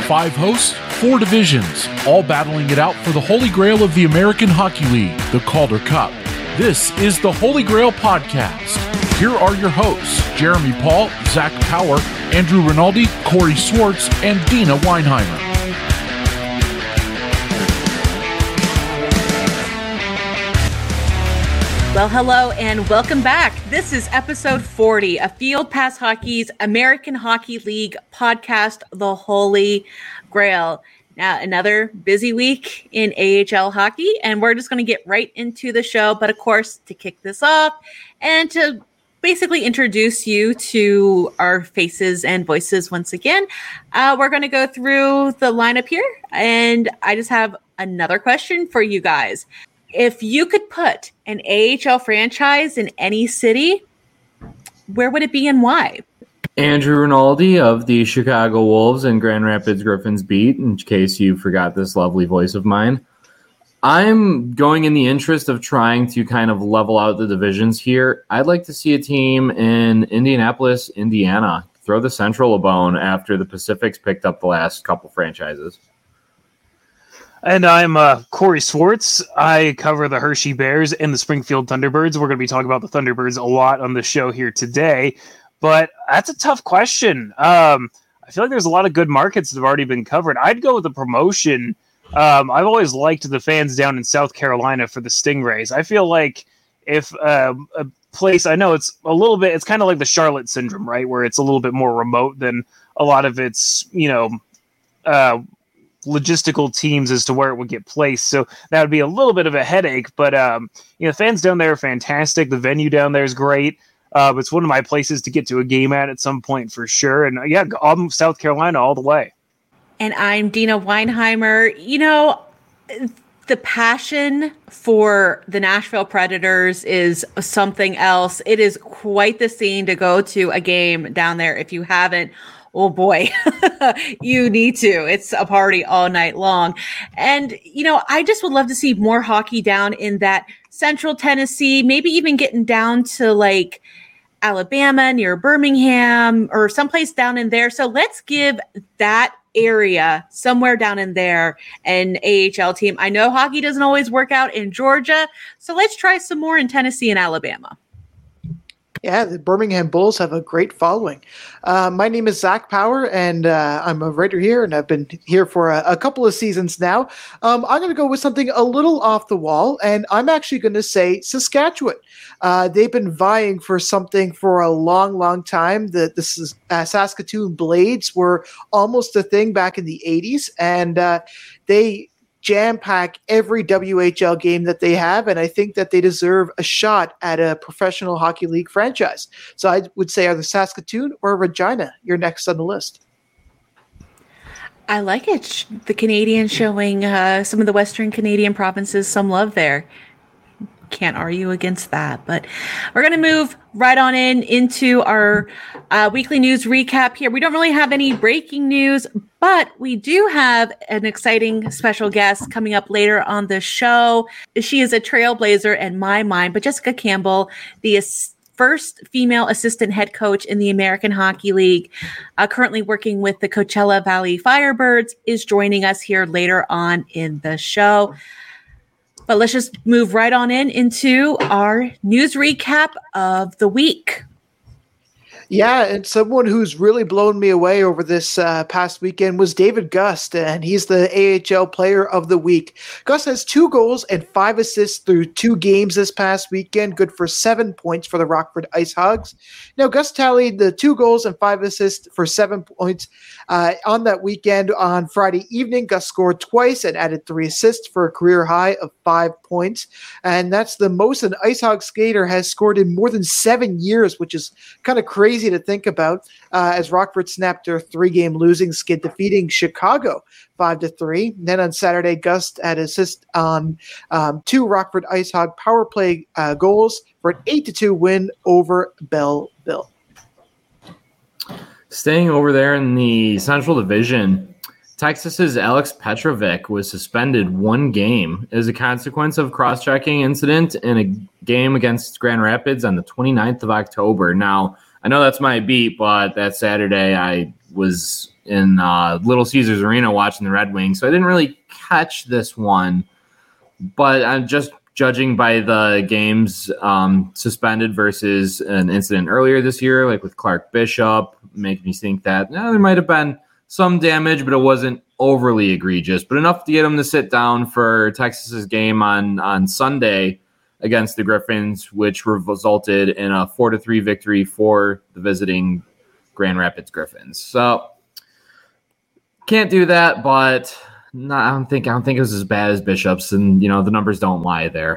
5 hosts, 4 divisions, all battling it out for the Holy Grail of the American Hockey League, the Calder Cup. This is the Holy Grail Podcast. Here are your hosts, Jeremy Paul, Zach Power, Andrew Rinaldi, Corey Swartz, and Dina Weinheimer. Well, hello and welcome back. This is episode 40 of Field Pass Hockey's American Hockey League podcast, The Holy Grail. Now, another busy week in AHL hockey, and we're just going to get right into the show. But of course, to kick this off and to basically introduce you to our faces and voices once again, we're going to go through the lineup here. And I just have another question for you guys. If you could put an AHL franchise in any city, where would it be and why? Andrew Rinaldi of the Chicago Wolves and Grand Rapids Griffins beat, in case you forgot this lovely voice of mine. I'm going in the interest of trying to kind of level out the divisions here. I'd like to see a team in Indianapolis, Indiana, throw the Central a bone after the Pacific's picked up the last couple franchises. And I'm Corey Swartz. I cover the Hershey Bears and the Springfield Thunderbirds. We're going to be talking about the Thunderbirds a lot on the show here today. But that's a tough question. I feel like there's a lot of good markets that have already been covered. I'd go with the promotion. I've always liked the fans down in South Carolina for the Stingrays. I feel like if a place, I know it's a little bit, it's kind of like the Charlotte syndrome, right? Where it's a little bit more remote than a lot of its, logistical teams as to where it would get placed. So that would be a little bit of a headache, but fans down there are fantastic. The venue down there is great. It's one of my places to get to a game at some point for sure. And I'm South Carolina all the way. And I'm Dina Weinheimer. The passion for the Nashville Predators is something else. It is quite the scene to go to a game down there. If you haven't, oh boy, you need to. It's a party all night long. And, I just would love to see more hockey down in that central Tennessee, maybe even getting down to like Alabama near Birmingham or someplace down in there. So let's give that area somewhere down in there an AHL team. I know hockey doesn't always work out in Georgia, so let's try some more in Tennessee and Alabama. Yeah, the Birmingham Bulls have a great following. My name is Zach Power, and I'm a writer here, and I've been here for a couple of seasons now. I'm going to go with something a little off the wall, and I'm actually going to say Saskatchewan. They've been vying for something for a long, long time. The Saskatoon Blades were almost a thing back in the 80s, and they jam-pack every WHL game that they have, and I think that they deserve a shot at a professional hockey league franchise. So I would say either Saskatoon or Regina, you're next on the list. I like it. The Canadians showing some of the Western Canadian provinces some love there. Can't argue against that, but we're going to move right on into our weekly news recap here. We don't really have any breaking news, but we do have an exciting special guest coming up later on the show. She is a trailblazer in my mind, but Jessica Campbell, the first female assistant head coach in the American Hockey League, currently working with the Coachella Valley Firebirds, is joining us here later on in the show. But let's just move right on into our news recap of the week. Yeah, and someone who's really blown me away over this past weekend was David Gust, and he's the AHL Player of the Week. Gust has 2 goals and 5 assists through 2 games this past weekend, good for 7 points for the Rockford Ice Hogs. Now, Gust tallied the 2 goals and 5 assists for 7 points on that weekend. On Friday evening, Gust scored twice and added 3 assists for a career high of 5 points, and that's the most an Ice Hog skater has scored in more than 7 years, which is kind of crazy to think about, as Rockford snapped their 3-game losing skid, defeating Chicago 5-3. Then on Saturday, Gust had assist on 2 Rockford Ice Hog power play goals for an 8-2 win over Belleville. Staying over there in the Central Division, Texas's Alex Petrovic was suspended 1 game as a consequence of cross-checking incident in a game against Grand Rapids on the 29th of October. Now, I know that's my beat, but that Saturday I was in Little Caesars Arena watching the Red Wings, so I didn't really catch this one. But I'm just judging by the games suspended versus an incident earlier this year, like with Clark Bishop, making me think that there might have been some damage, but it wasn't overly egregious, but enough to get him to sit down for Texas's game on Sunday against the Griffins, which resulted in a 4-3 victory for the visiting Grand Rapids Griffins. So can't do that, but no, I don't think it was as bad as Bishop's, and the numbers don't lie there.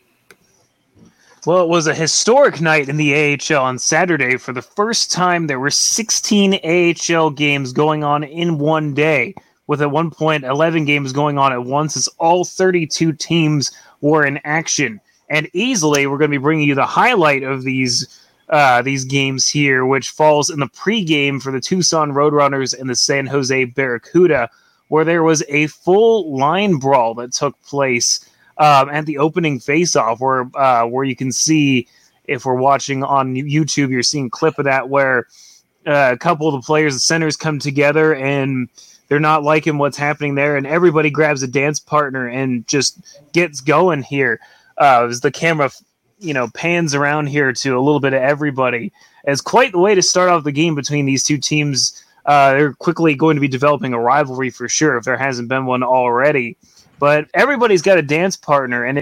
Well, it was a historic night in the AHL on Saturday. For the first time, there were 16 AHL games going on in one day, with at one point 11 games going on at once as all 32 teams were in action. And easily, we're going to be bringing you the highlight of these games here, which falls in the pregame for the Tucson Roadrunners and the San Jose Barracuda, where there was a full line brawl that took place at the opening faceoff, where you can see, if we're watching on YouTube, you're seeing a clip of that where a couple of the players, the centers, come together and they're not liking what's happening there, and everybody grabs a dance partner and just gets going here. As the camera, pans around here to a little bit of everybody, it's quite the way to start off the game between these two teams. They're quickly going to be developing a rivalry for sure, if there hasn't been one already. But everybody's got a dance partner, and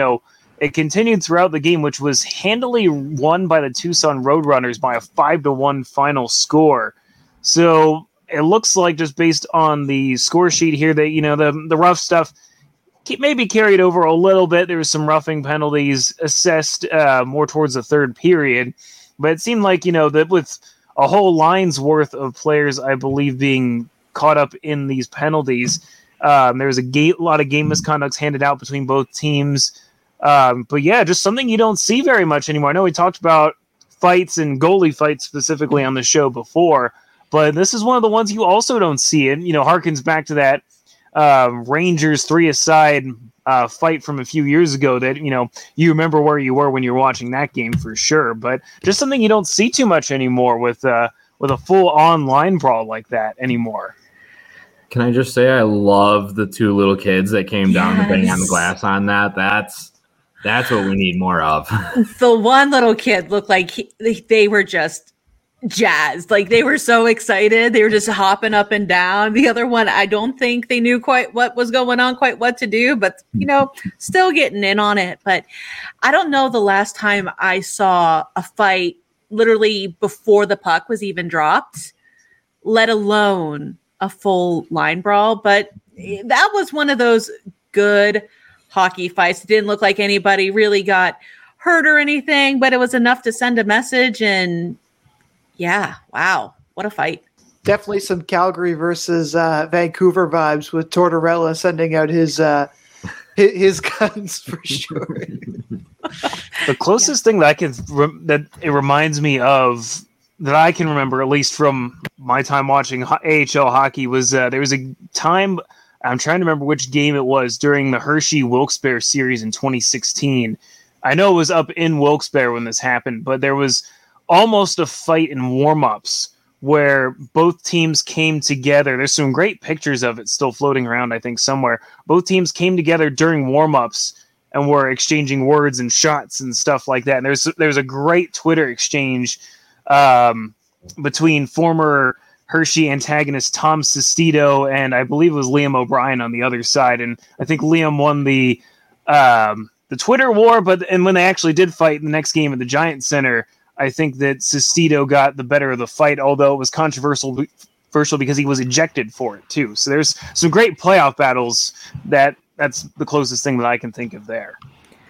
it continued throughout the game, which was handily won by the Tucson Roadrunners by a 5-1 final score. So it looks like, just based on the score sheet here, that the rough stuff maybe carried over a little bit. There was some roughing penalties assessed more towards the third period, but it seemed like that with a whole line's worth of players, I believe, being caught up in these penalties, there was a lot of game misconducts handed out between both teams. But yeah, just something you don't see very much anymore. I know we talked about fights and goalie fights specifically on the show before, but this is one of the ones you also don't see. And harkens back to that Rangers 3-a-side fight from a few years ago that you remember where you were when you were watching that game for sure. But just something you don't see too much anymore with a full online brawl like that anymore. Can I just say I love the two little kids that came down to bang on the glass on that. That's what we need more of. The one little kid looked like they were just jazzed. Like, they were so excited. They were just hopping up and down. The other one, I don't think they knew quite what was going on, quite what to do, but still getting in on it. But I don't know the last time I saw a fight literally before the puck was even dropped, let alone a full line brawl. But that was one of those good hockey fights. It didn't look like anybody really got hurt or anything, but it was enough to send a message. And yeah, wow, what a fight. Definitely some Calgary versus Vancouver vibes, with Tortorella sending out his guns for sure. The closest thing that that it reminds me of, that I can remember, at least from my time watching AHL hockey, was there was a time, I'm trying to remember which game it was, during the Hershey Wilkes-Barre series in 2016. I know it was up in Wilkes-Barre when this happened, but there was almost a fight in warm-ups where both teams came together. There's some great pictures of it still floating around, I think, somewhere. Both teams came together during warm-ups and were exchanging words and shots and stuff like that. And there's a great Twitter exchange between former Hershey antagonist Tom Sestito and I believe it was Liam O'Brien on the other side. And I think Liam won the Twitter war, and when they actually did fight in the next game at the Giant Center, I think that Sestito got the better of the fight, although it was controversial because he was ejected for it too. So there's some great playoff battles. That's the closest thing that I can think of there.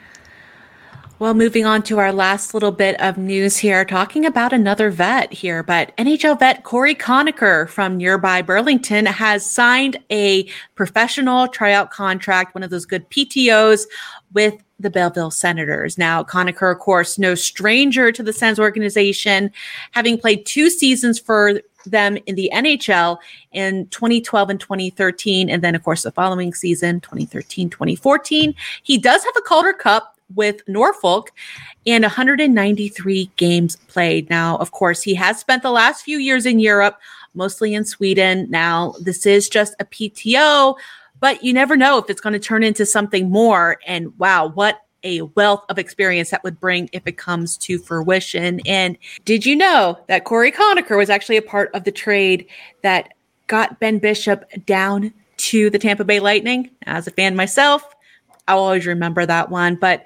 Well, moving on to our last little bit of news here, talking about another vet here, but NHL vet Corey Conacher from nearby Burlington has signed a professional tryout contract, one of those good PTOs, with the Belleville Senators. Now, Conacher, of course, no stranger to the Sens organization, having played 2 seasons for them in the NHL in 2012 and 2013. And then, of course, the following season, 2013-2014. He does have a Calder Cup with Norfolk and 193 games played. Now, of course, he has spent the last few years in Europe, mostly in Sweden. Now, this is just a PTO, but you never know if it's going to turn into something more. And wow, what a wealth of experience that would bring if it comes to fruition. And did you know that Corey Conacher was actually a part of the trade that got Ben Bishop down to the Tampa Bay Lightning? As a fan myself, I'll always remember that one. But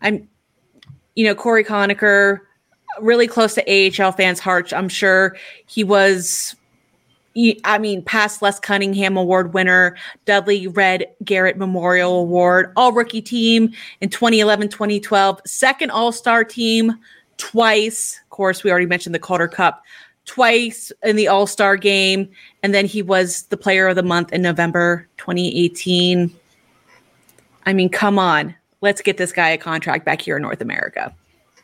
Corey Conacher, really close to AHL fans' hearts. I'm sure he was, past Les Cunningham Award winner, Dudley Red Garrett Memorial Award, all rookie team in 2011, 2012, second all-star team twice. Of course, we already mentioned the Calder Cup, twice in the all-star game. And then he was the player of the month in November 2018. Come on. Let's get this guy a contract back here in North America.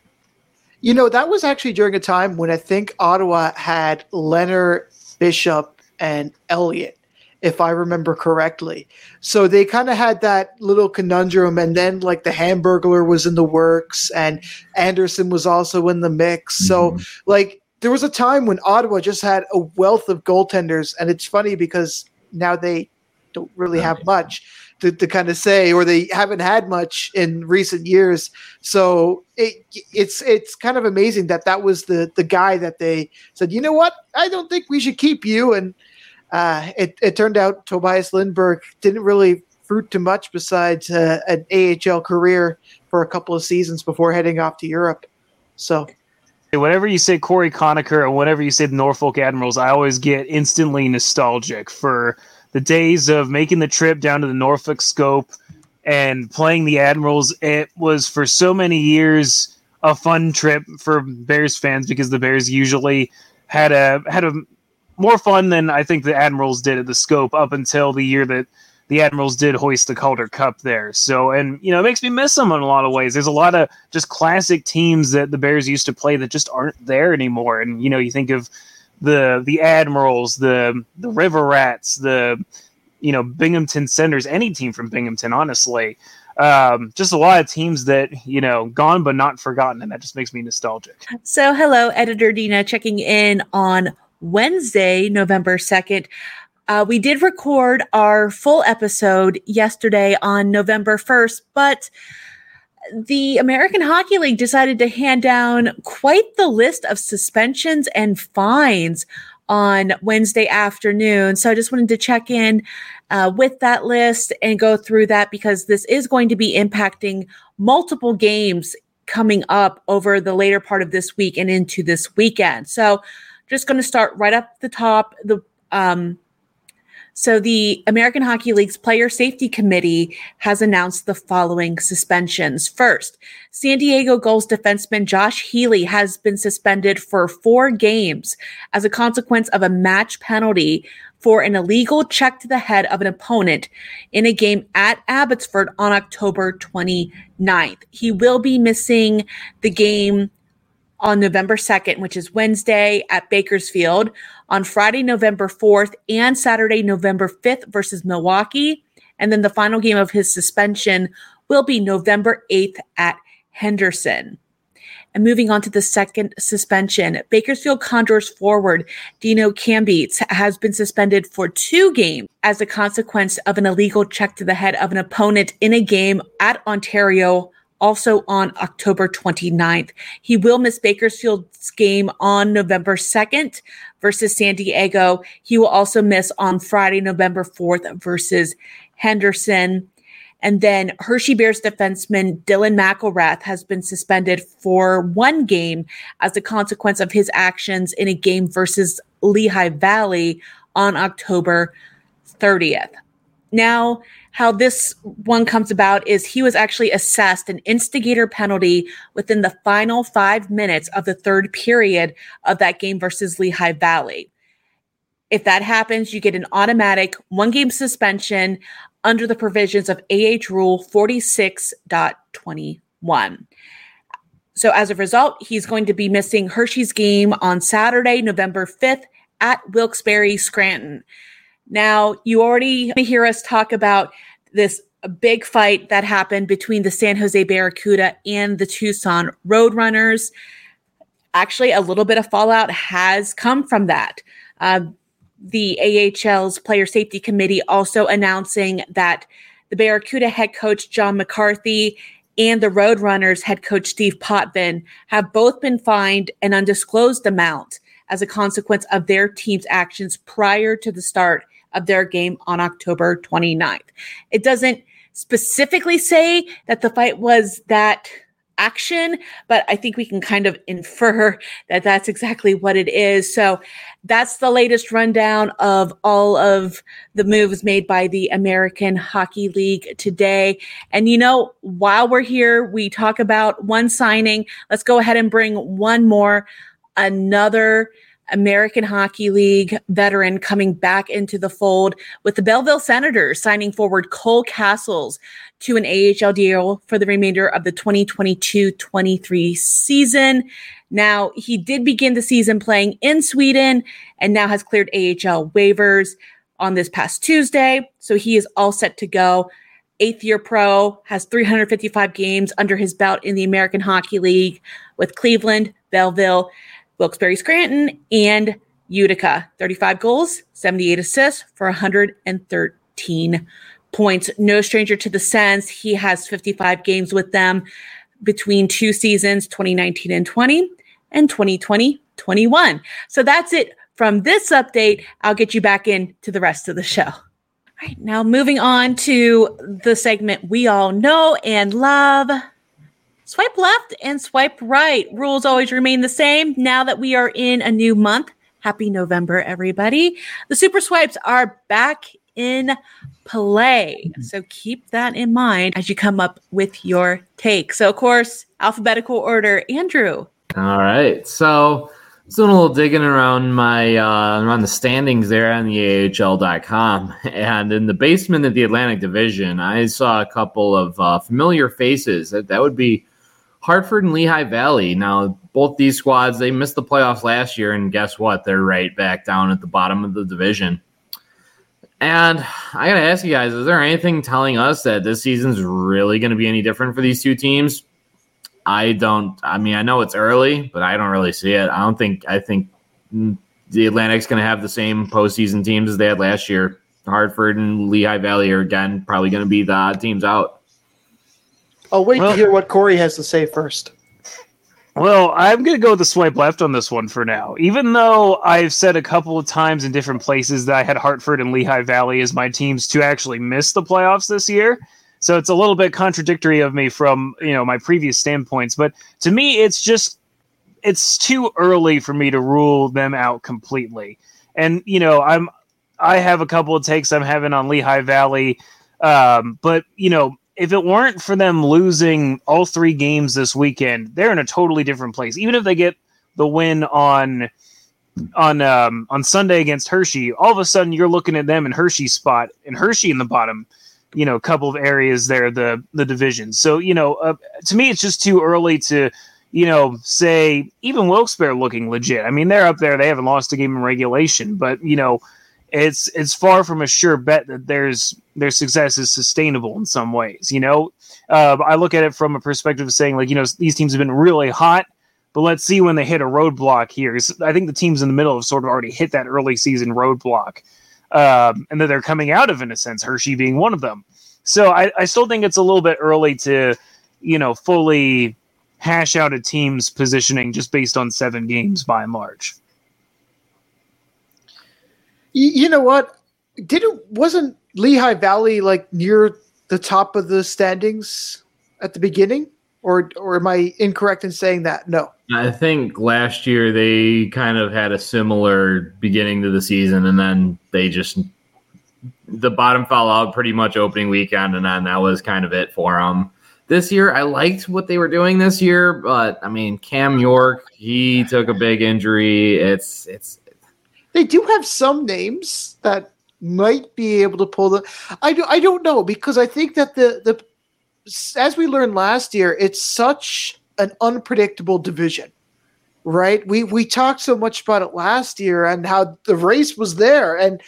That was actually during a time when I think Ottawa had Leonard, Bishop, and Elliott, if I remember correctly. So they kind of had that little conundrum, and then like the Hamburglar was in the works, and Anderson was also in the mix. So there was a time when Ottawa just had a wealth of goaltenders, and it's funny because now they don't really have much to kind of say, or they haven't had much in recent years. So it's kind of amazing that was the guy that they said, you know what, I don't think we should keep you. And it turned out Tobias Lindberg didn't really fruit too much besides an AHL career for a couple of seasons before heading off to Europe. So whenever you say Corey Conacher and whenever you say the Norfolk Admirals, I always get instantly nostalgic for the days of making the trip down to the Norfolk Scope and playing the Admirals. It was for so many years a fun trip for Bears fans because the Bears usually had a more fun than I think the Admirals did at the Scope up until the year that the Admirals did hoist the Calder Cup there. So, and it makes me miss them in a lot of ways. There's a lot of just classic teams that the Bears used to play that just aren't there anymore. And you think of the Admirals, the River Rats, the Binghamton Senators, any team from Binghamton, honestly. Just a lot of teams that, gone but not forgotten, and that just makes me nostalgic. So hello, Editor Dina, checking in on Wednesday, November 2nd. We did record our full episode yesterday on November 1st, but the American Hockey League decided to hand down quite the list of suspensions and fines on Wednesday afternoon. So I just wanted to check in with that list and go through that because this is going to be impacting multiple games coming up over the later part of this week and into this weekend. So just going to start right up the top. So the American Hockey League's Player Safety Committee has announced the following suspensions. First, San Diego Gulls defenseman Josh Healy has been suspended for 4 games as a consequence of a match penalty for an illegal check to the head of an opponent in a game at Abbotsford on October 29th. He will be missing the game on November 2nd, which is Wednesday at Bakersfield, on Friday, November 4th, and Saturday, November 5th versus Milwaukee. And then the final game of his suspension will be November 8th at Henderson. And moving on to the second suspension, Bakersfield Condors forward Dino Cambeets has been suspended for 2 games as a consequence of an illegal check to the head of an opponent in a game at Ontario, also on October 29th. He will miss Bakersfield's game on November 2nd versus San Diego. He will also miss on Friday, November 4th versus Henderson. And then Hershey Bears defenseman Dylan McElrath has been suspended for 1 game as a consequence of his actions in a game versus Lehigh Valley on October 30th. Now, how this one comes about is he was actually assessed an instigator penalty within the final 5 minutes of the 3rd period of that game versus Lehigh Valley. If that happens, you get an automatic 1-game suspension under the provisions of AH Rule 46.21. So as a result, he's going to be missing Hershey's game on Saturday, November 5th at Wilkes-Barre Scranton. Now, you already hear us talk about this a big fight that happened between the San Jose Barracuda and the Tucson Roadrunners. Actually, a little bit of fallout has come from that. The AHL's Player Safety Committee also announcing that the Barracuda head coach John McCarthy and the Roadrunners head coach Steve Potvin have both been fined an undisclosed amount as a consequence of their team's actions prior to the start of their game on October 29th. It doesn't specifically say that the fight was that action, but I think we can kind of infer that that's exactly what it is. So that's the latest rundown of all of the moves made by the American Hockey League today. And while we're here, we talk about one signing. Let's go ahead and bring one more, another American Hockey League veteran coming back into the fold with the Belleville Senators signing forward Cole Castles to an AHL deal for the remainder of the 2022-23 season. Now, he did begin the season playing in Sweden and now has cleared AHL waivers on this past Tuesday. So he is all set to go. 8th-year pro, has 355 games under his belt in the American Hockey League with Cleveland, Belleville, Wilkes-Barre Scranton, and Utica. 35 goals, 78 assists for 113 points. No stranger to the Sens. He has 55 games with them between two seasons, 2019 and 20, and 2020-21. So that's it from this update. I'll get you back into the rest of the show. All right, now moving on to the segment we all know and love. Swipe left and swipe right. Rules always remain the same now that we are in a new month. Happy November, everybody. The Super Swipes are back in play. So keep that in mind as you come up with your take. So, of course, alphabetical order. Andrew. All right. So doing a little digging around around the standings there on the AHL.com. And in the basement of the Atlantic Division, I saw a couple of familiar faces. That would be Hartford and Lehigh Valley. Now, both these squads, they missed the playoffs last year, and guess what? They're right back down at the bottom of the division. And I got to ask you guys, is there anything telling us that this season's really going to be any different for these two teams? I know it's early, but I don't really see it. I think the Atlantic's going to have the same postseason teams as they had last year. Hartford and Lehigh Valley are, again, probably going to be the odd teams out. I'll wait to hear what Corey has to say first. Well, I'm going to go with the swipe left on this one for now. Even though I've said a couple of times in different places that I had Hartford and Lehigh Valley as my teams to actually miss the playoffs this year. So it's a little bit contradictory of me from, my previous standpoints. But to me, it's too early for me to rule them out completely. And, I have a couple of takes I'm having on Lehigh Valley. But, if it weren't for them losing all 3 games this weekend, they're in a totally different place. Even if they get the win on Sunday against Hershey, all of a sudden you're looking at them in Hershey's spot, and Hershey in the bottom, couple of areas there, the division. So, to me, it's just too early to, say even Wilkes-Barre looking legit. I mean, they're up there. They haven't lost a game in regulation, but, it's far from a sure bet that their success is sustainable in some ways. I look at it from a perspective of saying, these teams have been really hot, but let's see when they hit a roadblock here. I think the teams in the middle have sort of already hit that early season roadblock, and that they're coming out of, in a sense, Hershey being one of them. So I still think it's a little bit early to, fully hash out a team's positioning just based on 7 games by and large. You know what? Wasn't Lehigh Valley near the top of the standings at the beginning? Or am I incorrect in saying that? No. I think last year they kind of had a similar beginning to the season, and then the bottom fell out pretty much opening weekend, and then that was kind of it for them. This year, I liked what they were doing this year, but Cam York, he took a big injury. They do have some names that might be able to pull the. I don't know, because I think that the as we learned last year, it's such an unpredictable division, right? We talked so much about it last year and how the race was there, and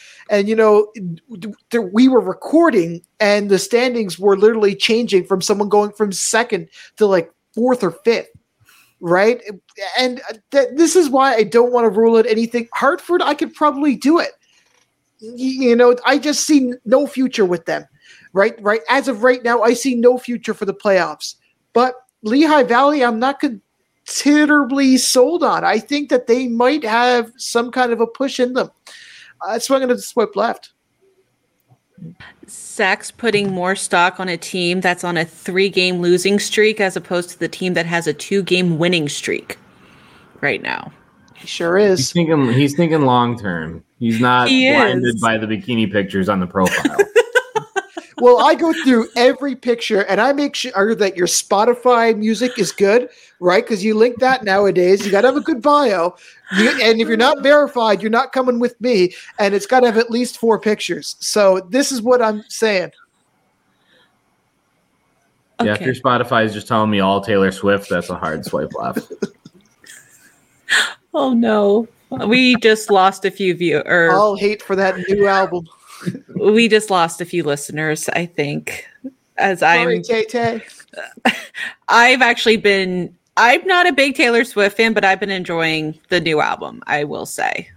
we were recording and the standings were literally changing from someone going from second to like fourth or fifth, right? And this is why I don't want to rule out anything. Hartford, I could probably do it. I just see no future with them, right? As of right now, I see no future for the playoffs. But Lehigh Valley, I'm not considerably sold on. I think that they might have some kind of a push in them. That's why I'm going to swipe left. Zach's putting more stock on a team that's on a 3-game losing streak as opposed to the team that has a 2-game winning streak right now. He sure is. He's thinking long term. He's not blinded by the bikini pictures on the profile. Well, I go through every picture and I make sure that your Spotify music is good, right? Because you link that nowadays. You got to have a good bio. And if you're not verified, you're not coming with me. And it's got to have at least 4 pictures. So this is what I'm saying. Yeah, if your Spotify is just telling me all Taylor Swift, that's a hard swipe left. Oh, no. We just lost a few viewers. All hate for that new album. We just lost a few listeners, I think. Sorry, Tay-Tay. I'm not a big Taylor Swift fan, but I've been enjoying the new album, I will say.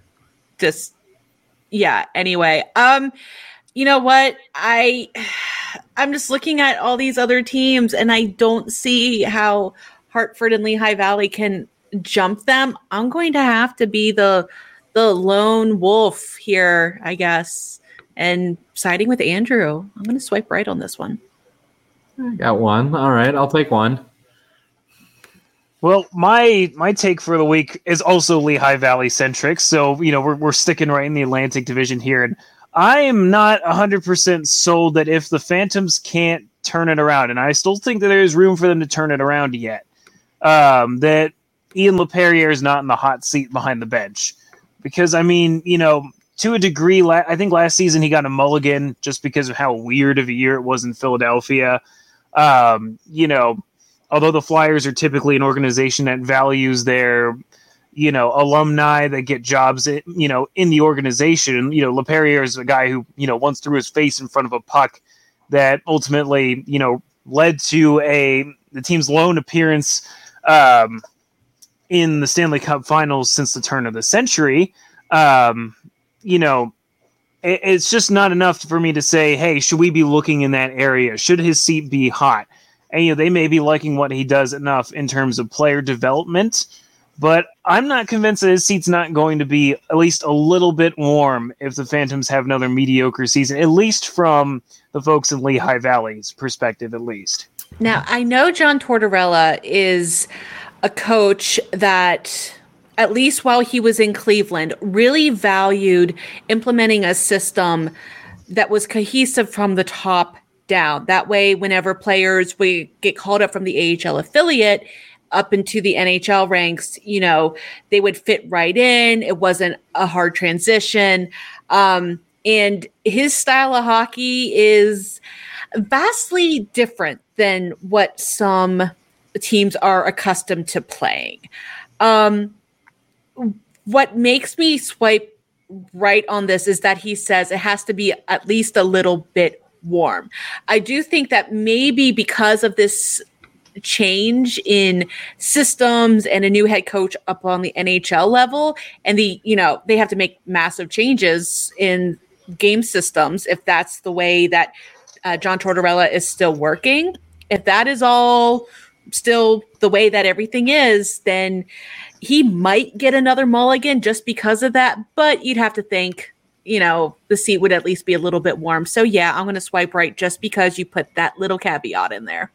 Anyway. You know what? I'm just looking at all these other teams and I don't see how Hartford and Lehigh Valley can jump them. I'm going to have to be the lone wolf here, I guess. And siding with Andrew, I'm going to swipe right on this one. I got one. All right, I'll take one. Well, my take for the week is also Lehigh Valley centric. So, we're sticking right in the Atlantic Division here. And I am not 100% sold that if the Phantoms can't turn it around, and I still think that there's room for them to turn it around yet, that Ian LePerriere is not in the hot seat behind the bench. Because, to a degree, I think last season he got a mulligan just because of how weird of a year it was in Philadelphia. Although the Flyers are typically an organization that values their, alumni that get jobs, in the organization. LePerriere is a guy who, once threw his face in front of a puck that ultimately, led to the team's lone appearance in the Stanley Cup Finals since the turn of the century. It's just not enough for me to say, hey, should we be looking in that area? Should his seat be hot? And, they may be liking what he does enough in terms of player development, but I'm not convinced that his seat's not going to be at least a little bit warm if the Phantoms have another mediocre season, at least from the folks in Lehigh Valley's perspective, at least. Now, I know John Tortorella is a coach that, at least while he was in Cleveland, really valued implementing a system that was cohesive from the top down. That way, whenever players would get called up from the AHL affiliate up into the NHL ranks, they would fit right in. It wasn't a hard transition. And his style of hockey is vastly different than what some teams are accustomed to playing. What makes me swipe right on this is that he says it has to be at least a little bit warm. I do think that maybe because of this change in systems and a new head coach up on the NHL level, and they have to make massive changes in game systems if that's the way that John Tortorella is still working. If that is all still the way that everything is, then he might get another mulligan just because of that. But you'd have to think, the seat would at least be a little bit warm. So yeah, I'm going to swipe right just because you put that little caveat in there.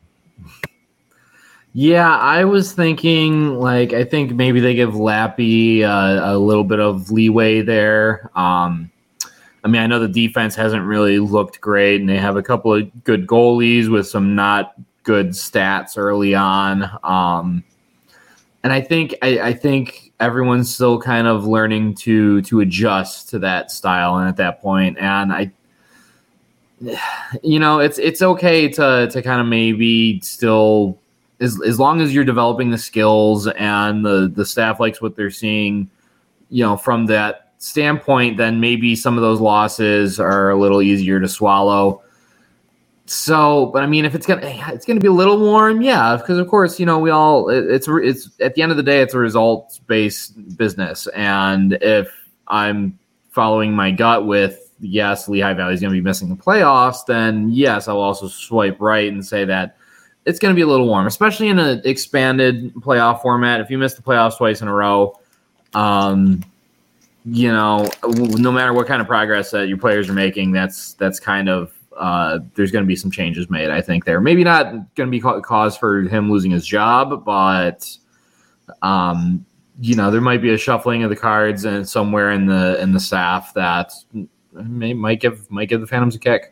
Yeah, I was thinking, I think maybe they give Lappy a little bit of leeway there. I know the defense hasn't really looked great, and they have a couple of good goalies with some not good stats early on. And I think everyone's still kind of learning to adjust to that style, and at that point, and it's okay to kind of maybe still as long as you're developing the skills and the staff likes what they're seeing, from that standpoint, then maybe some of those losses are a little easier to swallow. So, but I mean, if it's gonna be a little warm, yeah, because of course, it's at the end of the day, it's a results-based business, and if I'm following my gut with yes, Lehigh Valley is going to be missing the playoffs, then yes, I'll also swipe right and say that it's going to be a little warm, especially in an expanded playoff format. If you miss the playoffs twice in a row, no matter what kind of progress that your players are making, that's kind of there's going to be some changes made. I think there maybe not going to be cause for him losing his job, but there might be a shuffling of the cards and somewhere in the staff that might give the Phantoms a kick.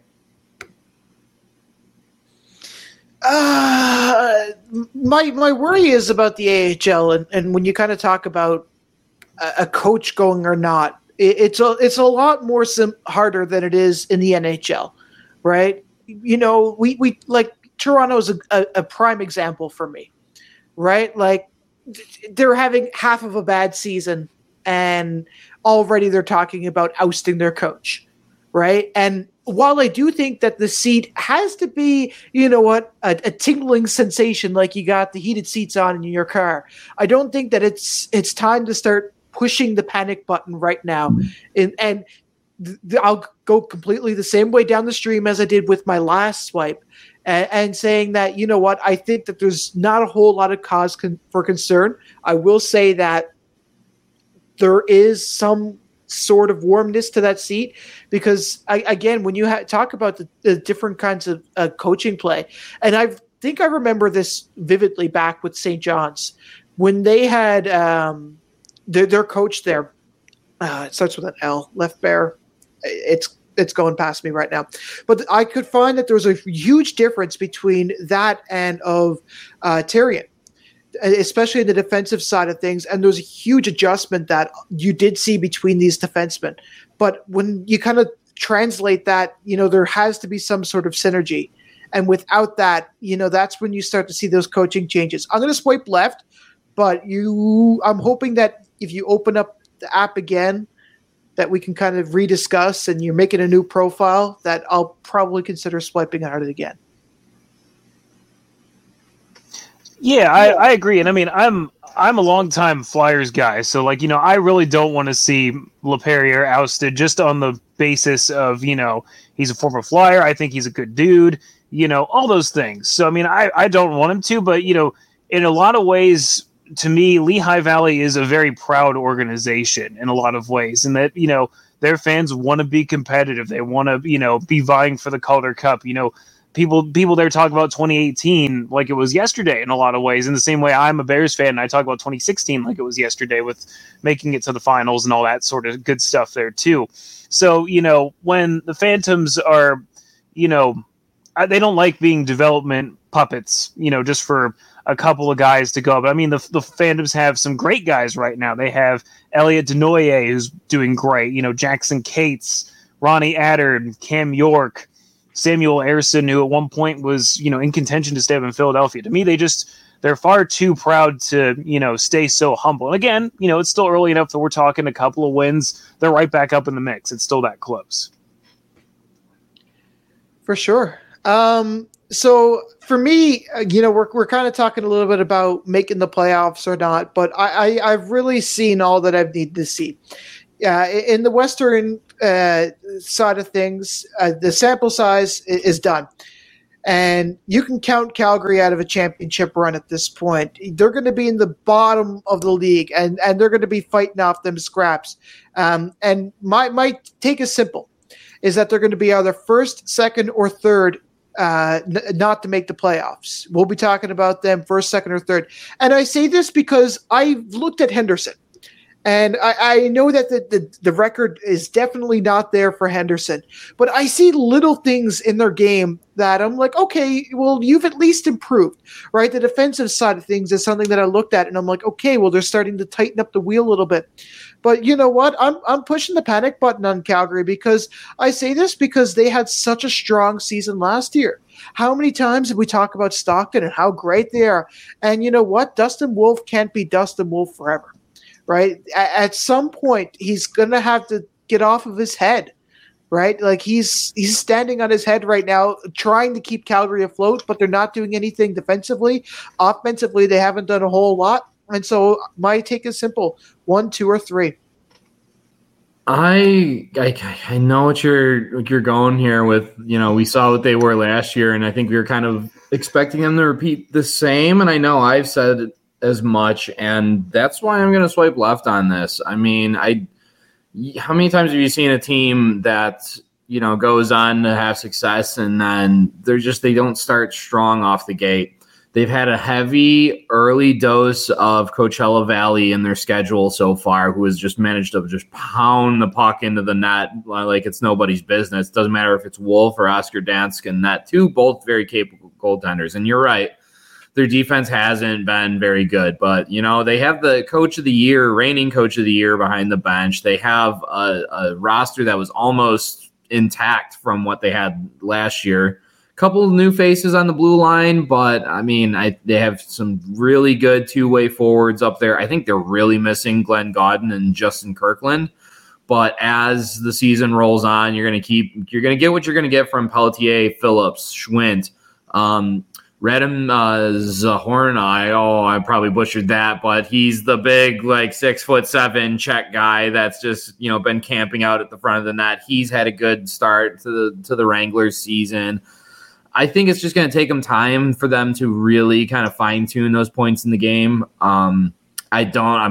My worry is about the AHL, and when you kind of talk about a coach going or not, it's a lot more harder than it is in the NHL, right? We like Toronto is a prime example for me, right? Like they're having half of a bad season, and already they're talking about ousting their coach, right? And while I do think that the seat has to be, a tingling sensation like you got the heated seats on in your car, I don't think that it's time to start pushing the panic button right now. And I'll go completely the same way down the stream as I did with my last swipe and saying that, I think that there's not a whole lot of cause for concern. I will say that there is some sort of warmness to that seat because again, when you talk about the different kinds of coaching play, and I think I remember this vividly back with St. John's when they had their coach there. It starts with an L, Left Bear. It's going past me right now, but I could find that there was a huge difference between that and of Therrien, especially in the defensive side of things. And there's a huge adjustment that you did see between these defensemen. But when you kind of translate that, there has to be some sort of synergy. And without that, that's when you start to see those coaching changes. I'm going to swipe left, but I'm hoping that if you open up the app again, that we can kind of rediscuss and you're making a new profile, that I'll probably consider swiping at it again. Yeah, I agree. And I mean, I'm a longtime Flyers guy. So I really don't want to see LaPerriere ousted just on the basis of, he's a former Flyer. I think he's a good dude, all those things. So, I mean, I don't want him to, but, in a lot of ways, to me, Lehigh Valley is a very proud organization in a lot of ways. And that, their fans want to be competitive. They want to, be vying for the Calder Cup, People there talk about 2018 like it was yesterday in a lot of ways. In the same way I'm a Bears fan and I talk about 2016 like it was yesterday with making it to the finals and all that sort of good stuff there too. So, when the Phantoms are, they don't like being development puppets, just for a couple of guys to go. But I mean, the Phantoms have some great guys right now. They have Elliot Denoyer, who's doing great. Jackson Cates, Ronnie Attard, Cam York, Samuel Ersson, who at one point was, in contention to stay up in Philadelphia. To me, they're far too proud to, stay so humble. And again, it's still early enough that we're talking a couple of wins. They're right back up in the mix. It's still that close. For sure. So for me, we're kind of talking a little bit about making the playoffs or not, but I've really seen all that I've needed to see. In the Western side of things, the sample size is done. And you can count Calgary out of a championship run at this point. They're going to be in the bottom of the league, and they're going to be fighting off them scraps. And my take is simple, is that they're going to be either first, second, or third not to make the playoffs. We'll be talking about them first, second, or third. And I say this because I've looked at Henderson. And I know that the record is definitely not there for Henderson, but I see little things in their game that I'm like, okay, well, you've at least improved, right? The defensive side of things is something that I looked at and I'm like, okay, well, they're starting to tighten up the wheel a little bit. But you know what? I'm pushing the panic button on Calgary, because I say this because they had such a strong season last year. How many times did we talk about Stockton and how great they are? And you know what? Dustin Wolf can't be Dustin Wolf forever, right? At some point, he's going to have to get off of his head, right? Like he's standing on his head right now, trying to keep Calgary afloat, but they're not doing anything defensively. Offensively, they haven't done a whole lot. And so my take is simple: 1, 2, or 3. I know what you're going here with. We saw what they were last year, and I think we were kind of expecting them to repeat the same. And I know I've said as much, and that's why I'm going to swipe left on this. I mean, how many times have you seen a team that goes on to have success and then they don't start strong off the gate? They've had a heavy early dose of Coachella Valley in their schedule so far, who has just managed to just pound the puck into the net like it's nobody's business. Doesn't matter if it's Wolf or Oscar Dansk in net, too, both very capable goaltenders. And you're right, their defense hasn't been very good. But, they have the coach of the year, reigning coach of the year behind the bench. They have a roster that was almost intact from what they had last year. Couple of new faces on the blue line, but I mean, they have some really good two-way forwards up there. I think they're really missing Glenn Gaudin and Justin Kirkland. But as the season rolls on, you're going to get what you're going to get from Pelletier, Phillips, Schwint, Radim Zahorna. I probably butchered that, but he's the big 6'7" Czech guy that's just been camping out at the front of the net. He's had a good start to the Wranglers season. I think it's just going to take them time for them to really kind of fine tune those points in the game. I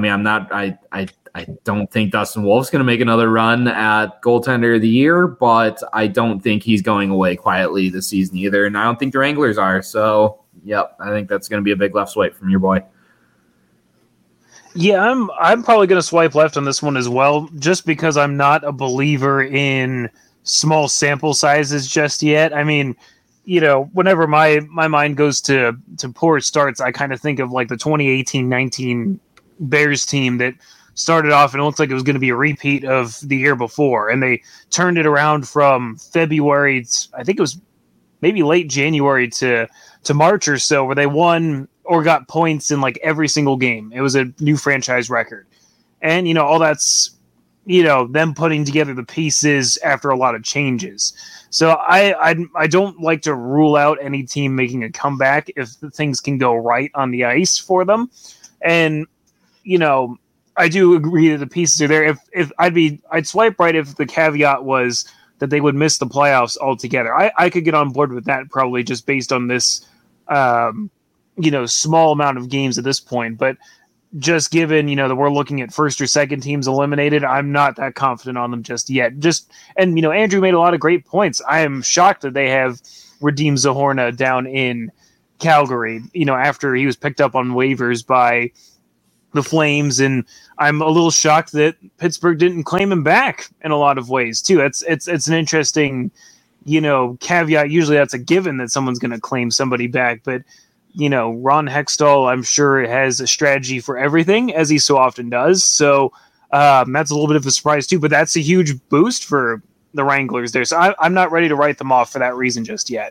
don't think Dustin Wolf's going to make another run at goaltender of the year, but I don't think he's going away quietly this season either. And I don't think the Wranglers are. So, yep, I think that's going to be a big left swipe from your boy. Yeah, I'm probably going to swipe left on this one as well, just because I'm not a believer in small sample sizes just yet. I mean, whenever my mind goes to poor starts, I kind of think of the 2018-19 Bears team that started off and it looked like it was going to be a repeat of the year before. And they turned it around from February, I think it was maybe late January to March or so, where they won or got points in every single game. It was a new franchise record. And, all that's, them putting together the pieces after a lot of changes. So I don't like to rule out any team making a comeback if things can go right on the ice for them. And, I do agree that the pieces are there. If I'd swipe right if the caveat was that they would miss the playoffs altogether. I could get on board with that probably just based on this, small amount of games at this point. But just given, that we're looking at first or second teams eliminated, I'm not that confident on them just yet. Andrew made a lot of great points. I am shocked that they have Radim Zahorna down in Calgary, after he was picked up on waivers by the Flames. And I'm a little shocked that Pittsburgh didn't claim him back in a lot of ways too. It's an interesting, caveat. Usually that's a given that someone's going to claim somebody back, but Ron Hextall, I'm sure, has a strategy for everything, as he so often does. So that's a little bit of a surprise, too. But that's a huge boost for the Wranglers there. So I'm not ready to write them off for that reason just yet.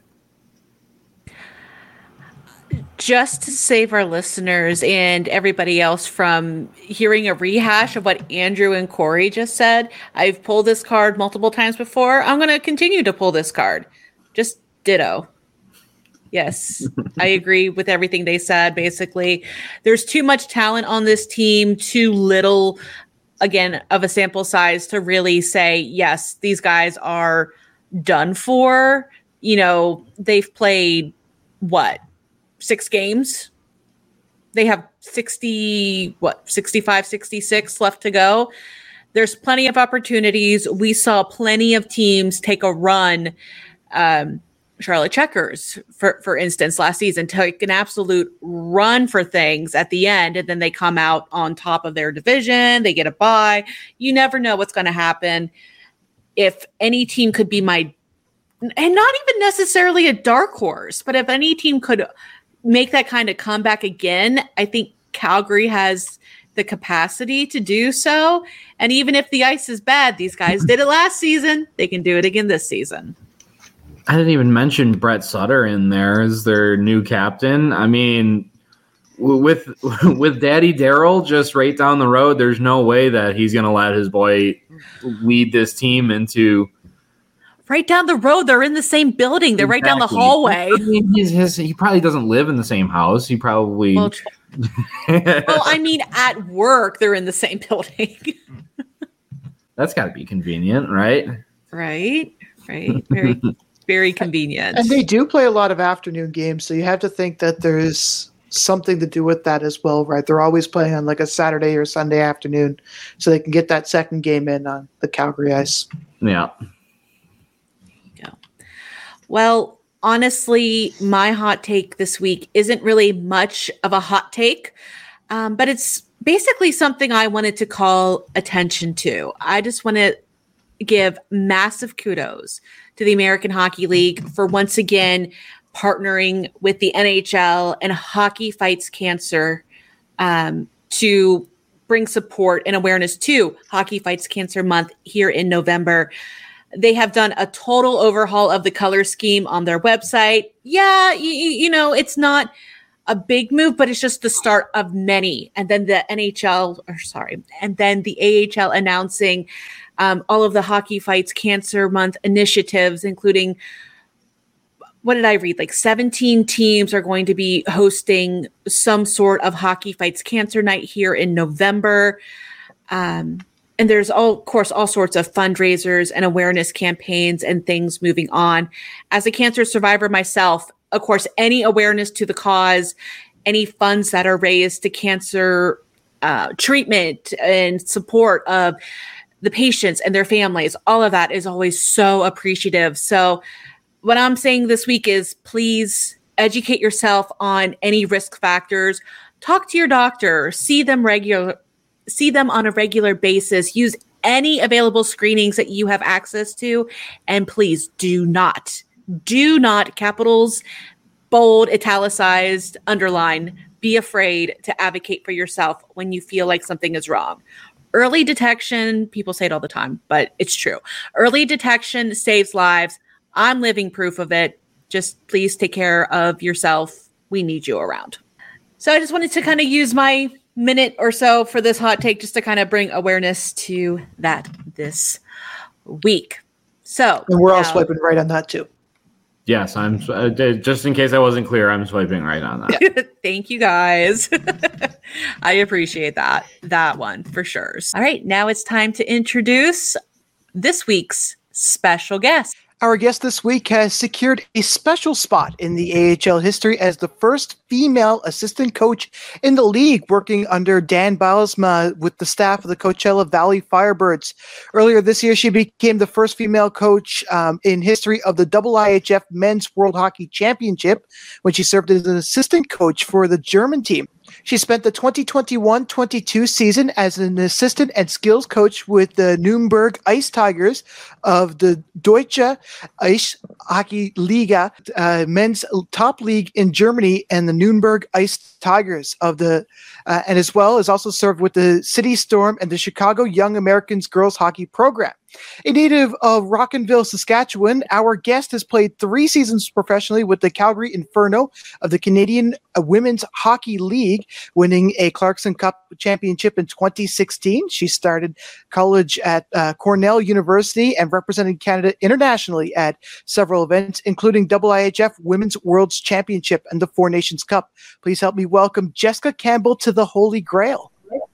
Just to save our listeners and everybody else from hearing a rehash of what Andrew and Corey just said, I've pulled this card multiple times before. I'm going to continue to pull this card. Just ditto. Yes, I agree with everything they said. Basically, there's too much talent on this team, too little, again, of a sample size to really say, yes, these guys are done for. They've played, 6 games? They have 65, 66 left to go. There's plenty of opportunities. We saw plenty of teams take a run. Charlotte Checkers, for instance, last season, took an absolute run for things at the end, and then they come out on top of their division. They get a bye. You never know what's going to happen. If any team could be and not even necessarily a dark horse, but if any team could make that kind of comeback again, I think Calgary has the capacity to do so. And even if the ice is bad, these guys did it last season. They can do it again this season. I didn't even mention Brett Sutter in there as their new captain. I mean, with Daddy Daryl just right down the road, there's no way that he's going to let his boy lead this team into... Right down the road. They're in the same building. They're right down the hallway. I mean, he probably doesn't live in the same house. He probably... Well, I mean, at work, they're in the same building. That's got to be convenient, right? Right. Very, very convenient. And they do play a lot of afternoon games, so you have to think that there's something to do with that as well, right? They're always playing on like a Saturday or Sunday afternoon, so they can get that second game in on the Calgary ice. Yeah. Well, honestly, my hot take this week isn't really much of a hot take, but it's basically something I wanted to call attention to. I just want to give massive kudos to the American Hockey League for once again partnering with the NHL and Hockey Fights Cancer to bring support and awareness to Hockey Fights Cancer Month here in November. They have done a total overhaul of the color scheme on their website. Yeah, you know, it's not a big move, but it's just the start of many. And then the AHL announcing all of the Hockey Fights Cancer Month initiatives, including, what did I read? Like 17 teams are going to be hosting some sort of Hockey Fights Cancer Night here in November. And there's all sorts of fundraisers and awareness campaigns and things moving on. As a cancer survivor myself, of course, any awareness to the cause, any funds that are raised to cancer treatment and support of the patients and their families, all of that is always so appreciative. So what I'm saying this week is please educate yourself on any risk factors. Talk to your doctor, see them on a regular basis, use any available screenings that you have access to, and please do not, capitals, bold, italicized, underline, be afraid to advocate for yourself when you feel like something is wrong. Early detection, people say it all the time, but it's true. Early detection saves lives. I'm living proof of it. Just please take care of yourself. We need you around. So I just wanted to kind of use my minute or so for this hot take just to kind of bring awareness to that this week. So, and we're all swiping right on that too. Yes, I'm just in case I wasn't clear, I'm swiping right on that. Thank you guys. I appreciate that one for sure. All right, now it's time to introduce this week's special guest. Our guest this week has secured a special spot in the AHL history as the first female assistant coach in the league, working under Dan Bylsma with the staff of the Coachella Valley Firebirds. Earlier this year, she became the first female coach in history of the IIHF Men's World Hockey Championship when she served as an assistant coach for the German team. She spent the 2021-22 season as an assistant and skills coach with the Nürnberg Ice Tigers of the Deutsche Ice Hockey Liga, men's top league in Germany, and the Nürnberg Ice Tigers of the, and as well as also served with the City Storm and the Chicago Young Americans girls hockey program. A native of Rockinville, Saskatchewan, our guest has played 3 seasons professionally with the Calgary Inferno of the Canadian Women's Hockey League, winning a Clarkson Cup championship in 2016. She started college at Cornell University and represented Canada internationally at several events, including IIHF Women's World Championship and the Four Nations Cup. Please help me welcome Jessica Campbell to the Holy Grail.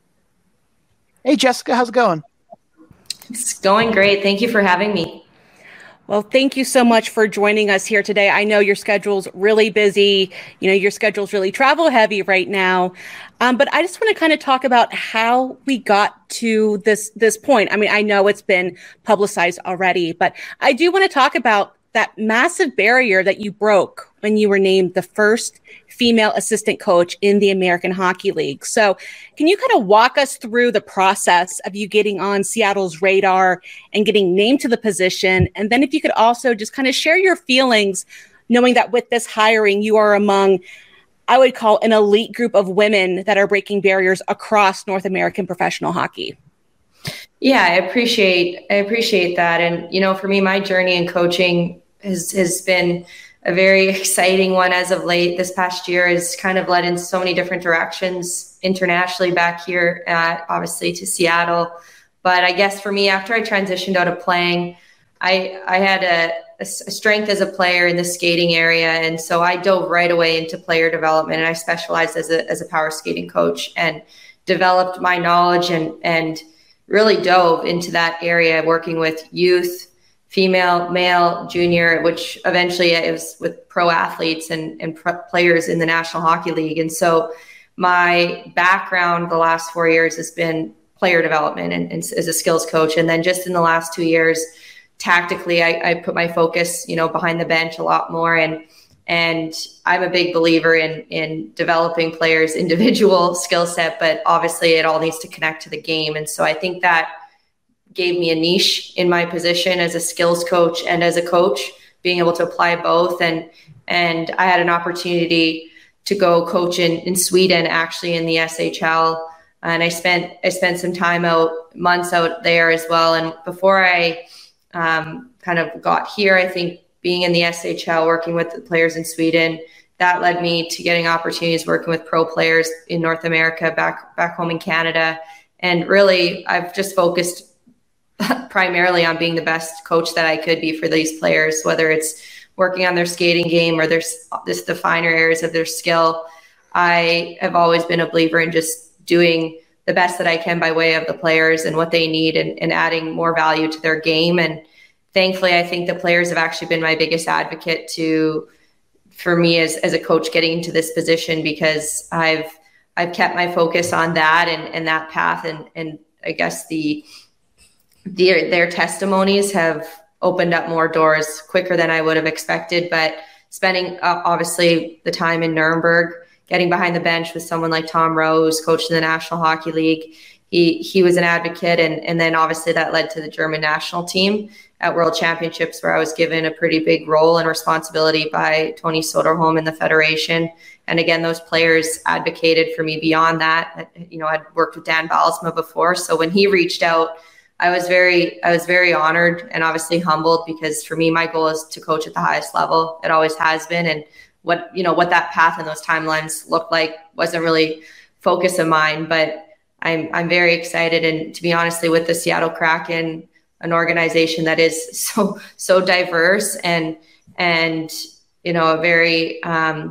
Hey, Jessica, how's it going? It's going great. Thank you for having me. Well, thank you so much for joining us here today. I know your schedule's really busy. You know, your schedule's really travel heavy right now. But I just want to kind of talk about how we got to this point. I mean, I know it's been publicized already, but I do want to talk about that massive barrier that you broke when you were named the first female assistant coach in the American Hockey League. So can you kind of walk us through the process of you getting on Seattle's radar and getting named to the position? And then if you could also just kind of share your feelings, knowing that with this hiring, you are among I would call an elite group of women that are breaking barriers across North American professional hockey. Yeah, I appreciate that. And, for me, my journey in coaching has been a very exciting one as of late. This past year has kind of led in so many different directions internationally back here, obviously to Seattle. But I guess for me, after I transitioned out of playing, I had a strength as a player in the skating area. And so I dove right away into player development, and I specialized as a power skating coach and developed my knowledge and really dove into that area, working with youth, female, male, junior, which eventually it was with pro athletes and players in the National Hockey League. And so my background the last 4 years has been player development and as a skills coach. And then just in the last 2 years, tactically, I put my focus, behind the bench a lot more. And I'm a big believer in developing players' individual skill set, but obviously it all needs to connect to the game. And so I think that gave me a niche in my position as a skills coach and as a coach, being able to apply both. And I had an opportunity to go coach in Sweden, actually in the SHL. And I spent some time months out there as well. And before I kind of got here, I think being in the SHL, working with the players in Sweden, that led me to getting opportunities working with pro players in North America, back home in Canada. And really, I've just focused primarily on being the best coach that I could be for these players, whether it's working on their skating game or the finer areas of their skill. I have always been a believer in just doing the best that I can by way of the players and what they need and adding more value to their game. And thankfully, I think the players have actually been my biggest advocate for me as a coach getting into this position, because I've kept my focus on that and that path. And I guess their testimonies have opened up more doors quicker than I would have expected. But spending obviously the time in Nuremberg, getting behind the bench with someone like Tom Rowe, who's coached in the National Hockey League, he was an advocate. And then obviously that led to the German national team at World Championships, where I was given a pretty big role and responsibility by Tony Soderholm in the federation. And again, those players advocated for me beyond that. I'd worked with Dan Baalsma before. So when he reached out, I was very honored and obviously humbled, because for me, my goal is to coach at the highest level. It always has been. And what that path and those timelines looked like wasn't really focus of mine, but I'm very excited. And to be honestly, with the Seattle Kraken, an organization that is so diverse and a very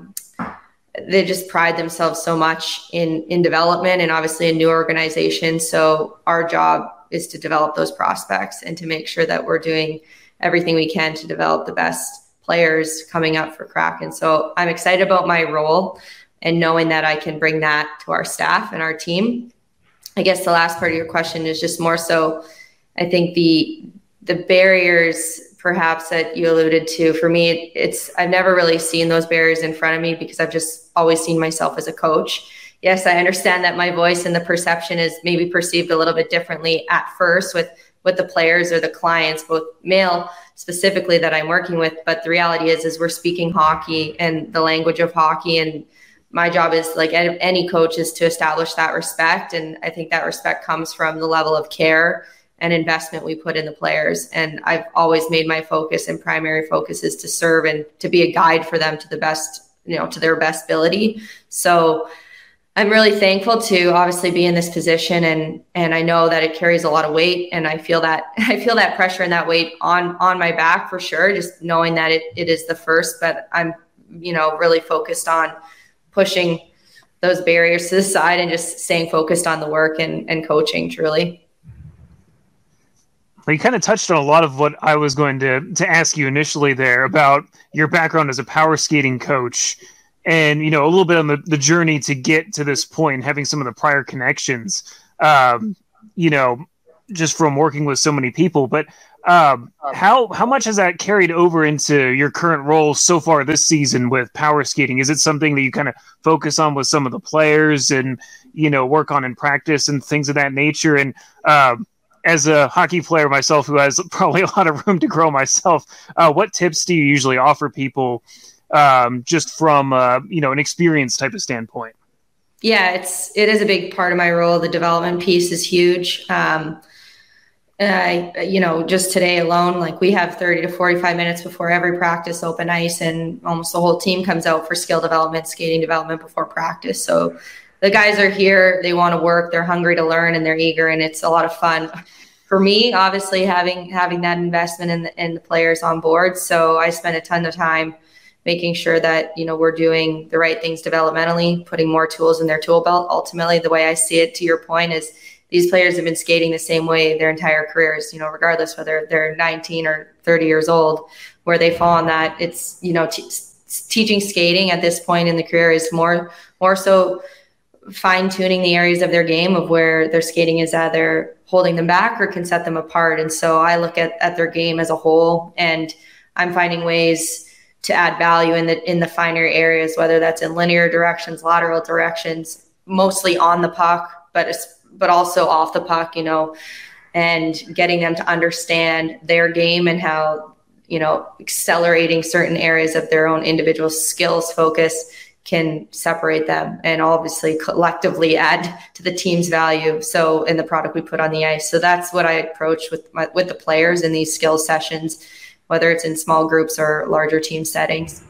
they just pride themselves so much in development and obviously a new organization. So our job is to develop those prospects and to make sure that we're doing everything we can to develop the best players coming up for Kraken. So I'm excited about my role and knowing that I can bring that to our staff and our team. I guess the last part of your question is just more so, I think the barriers perhaps that you alluded to, for me, I've never really seen those barriers in front of me, because I've just always seen myself as a coach. Yes, I understand that my voice and the perception is maybe perceived a little bit differently at first with the players or the clients, both male specifically that I'm working with. But the reality is we're speaking hockey and the language of hockey. And my job is, like any coach, is to establish that respect. And I think that respect comes from the level of care and investment we put in the players. And I've always made my focus and primary focus is to serve and to be a guide for them to the best, to their best ability. So I'm really thankful to obviously be in this position, and I know that it carries a lot of weight, and I feel that pressure and that weight on my back for sure, just knowing that it is the first, but I'm, really focused on pushing those barriers to the side and just staying focused on the work and coaching truly. Well, you kind of touched on a lot of what I was going to ask you initially there about your background as a power skating coach. And, a little bit on the journey to get to this point, having some of the prior connections, just from working with so many people. But how much has that carried over into your current role so far this season with power skating? Is it something that you kind of focus on with some of the players and, work on in practice and things of that nature? And as a hockey player myself, who has probably a lot of room to grow myself, what tips do you usually offer people just from an experience type of standpoint? Yeah, it is a big part of my role. The development piece is huge. And just today alone, like we have 30 to 45 minutes before every practice open ice, and almost the whole team comes out for skill development, skating development before practice. So the guys are here, they want to work, they're hungry to learn, and they're eager, and it's a lot of fun. For me, obviously, having that investment in the players on board. So I spend a ton of time making sure that, we're doing the right things developmentally, putting more tools in their tool belt. Ultimately, the way I see it, to your point, is these players have been skating the same way their entire careers, regardless whether they're 19 or 30 years old. Where they fall on that, it's, teaching skating at this point in the career is more so fine-tuning the areas of their game of where their skating is either holding them back or can set them apart. And so I look at their game as a whole, and I'm finding ways to add value in the finer areas, whether that's in linear directions, lateral directions, mostly on the puck, but also off the puck, and getting them to understand their game and how, accelerating certain areas of their own individual skills focus can separate them and obviously collectively add to the team's value. So in the product we put on the ice. So that's what I approach with the players in these skills sessions, whether it's in small groups or larger team settings.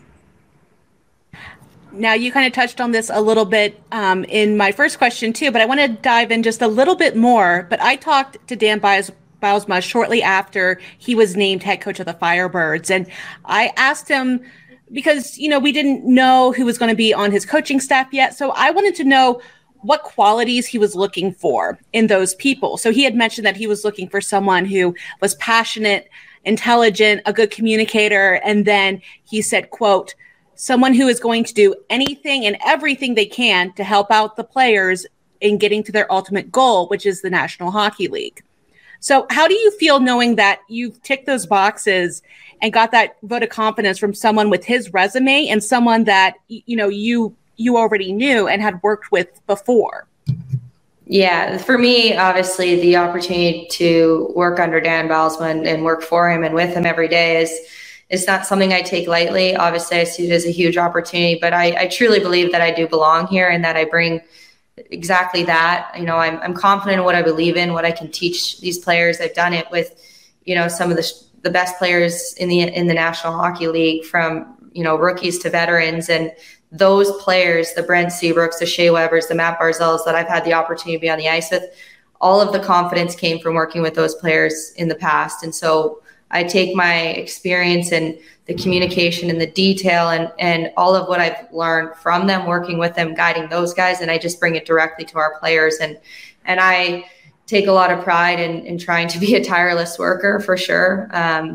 Now, you kind of touched on this a little bit in my first question too, but I want to dive in just a little bit more. But I talked to Dan Bylsma shortly after he was named head coach of the Firebirds. And I asked him, because, we didn't know who was going to be on his coaching staff yet. So I wanted to know what qualities he was looking for in those people. So he had mentioned that he was looking for someone who was passionate, intelligent, a good communicator. And then he said, quote, someone who is going to do anything and everything they can to help out the players in getting to their ultimate goal, which is the National Hockey League. So how do you feel knowing that you've ticked those boxes and got that vote of confidence from someone with his resume and someone that, you already knew and had worked with before? Yeah, for me, obviously, the opportunity to work under Dan Bylsma and work for him and with him every day is not something I take lightly. Obviously, I see it as a huge opportunity, but I truly believe that I do belong here and that I bring exactly that. I'm confident in what I believe in, what I can teach these players. I've done it with, some of the best players in the National Hockey League, from, rookies to veterans. And those players, the Brent Seabrooks, the Shea Webbers, the Matt Barzels that I've had the opportunity to be on the ice with, all of the confidence came from working with those players in the past. And so I take my experience and the communication and the detail and all of what I've learned from them, working with them, guiding those guys, and I just bring it directly to our players. And I take a lot of pride in trying to be a tireless worker, for sure.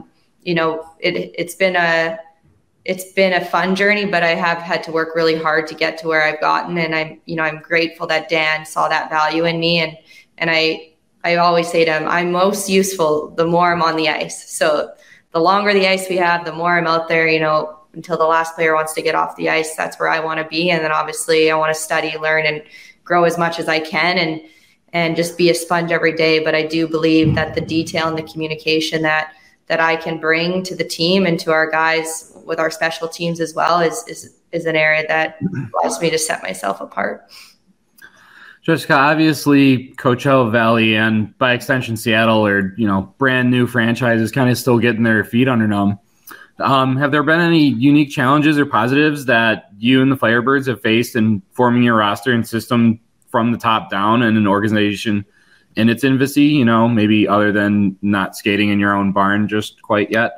It's been a fun journey, but I have had to work really hard to get to where I've gotten. And I'm grateful that Dan saw that value in me. And I always say to him, I'm most useful the more I'm on the ice. So the longer the ice we have, the more I'm out there, until the last player wants to get off the ice. That's where I want to be. And then obviously I want to study, learn, and grow as much as I can and just be a sponge every day. But I do believe that the detail and the communication that I can bring to the team and to our guys with our special teams as well is an area that allows me to set myself apart. Jessica, obviously Coachella Valley and by extension Seattle are, brand new franchises kind of still getting their feet under them. Have there been any unique challenges or positives that you and the Firebirds have faced in forming your roster and system from the top down in an organization in its infancy, maybe other than not skating in your own barn just quite yet?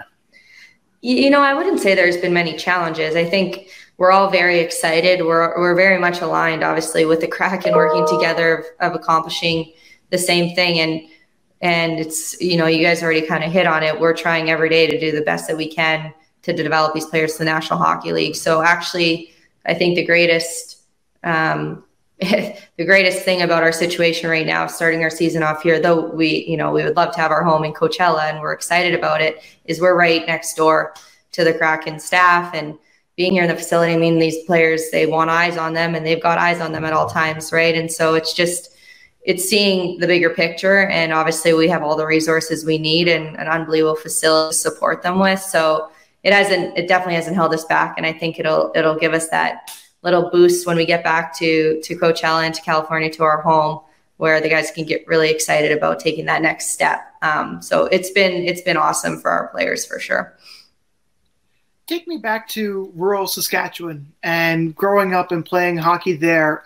I wouldn't say there's been many challenges. I think we're all very excited. We're very much aligned, obviously, with the Kraken working together of accomplishing the same thing. And it's, you guys already kind of hit on it. We're trying every day to do the best that we can to develop these players to the National Hockey League. So actually, I think the greatest thing about our situation right now, starting our season off here, though we would love to have our home in Coachella and we're excited about it, is we're right next door to the Kraken staff. And being here in the facility, these players, they want eyes on them and they've got eyes on them at all times, right? And so it's seeing the bigger picture. And obviously we have all the resources we need and an unbelievable facility to support them with. So it definitely hasn't held us back. And I think it'll give us that little boost when we get back to Coachella and to California, to our home, where the guys can get really excited about taking that next step. So it's been awesome for our players for sure. Take me back to rural Saskatchewan and growing up and playing hockey there.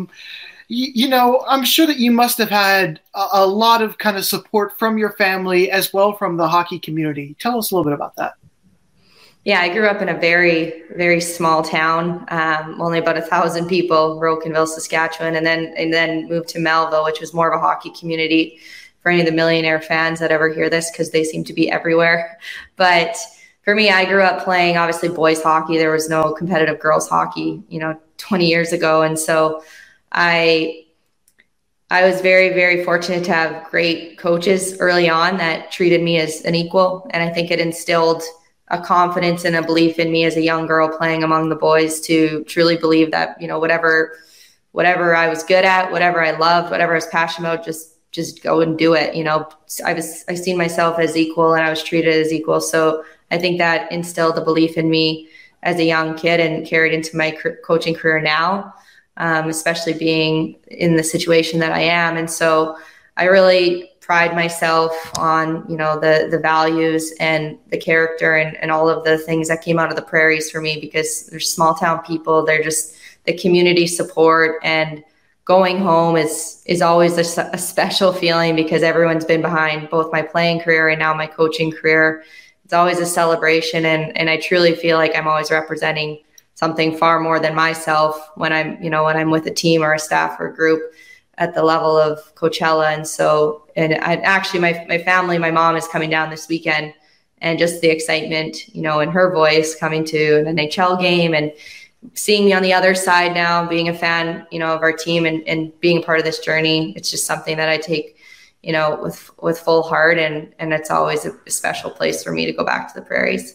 You know, I'm sure that you must have had a lot of kind of support from your family as well from the hockey community. Tell us a little bit about that. Yeah, I grew up in a very, very small town, only about 1,000 people, Rocanville, Saskatchewan, and then moved to Melville, which was more of a hockey community for any of the Millionaire fans that ever hear this, because they seem to be everywhere. But for me, I grew up playing, obviously, boys hockey. There was no competitive girls hockey, 20 years ago. And so I was very, very fortunate to have great coaches early on that treated me as an equal. And I think it instilled a confidence and a belief in me as a young girl playing among the boys to truly believe that, whatever I was good at, whatever I loved, whatever I was passionate about, just go and do it. I seen myself as equal and I was treated as equal. So I think that instilled a belief in me as a young kid and carried into my coaching career now, especially being in the situation that I am. And so I really pride myself on, the values and the character and all of the things that came out of the prairies for me, because they're small town people. They're just the community support, and going home is always a special feeling because everyone's been behind both my playing career and now my coaching career. It's always a celebration. And I truly feel like I'm always representing something far more than myself when I'm with a team or a staff or a group at the level of Coachella. And so, my family, my mom is coming down this weekend, and just the excitement, in her voice, coming to an NHL game and seeing me on the other side now, being a fan, of our team and being a part of this journey. It's just something that I take, with full heart. And it's always a special place for me to go back to the prairies.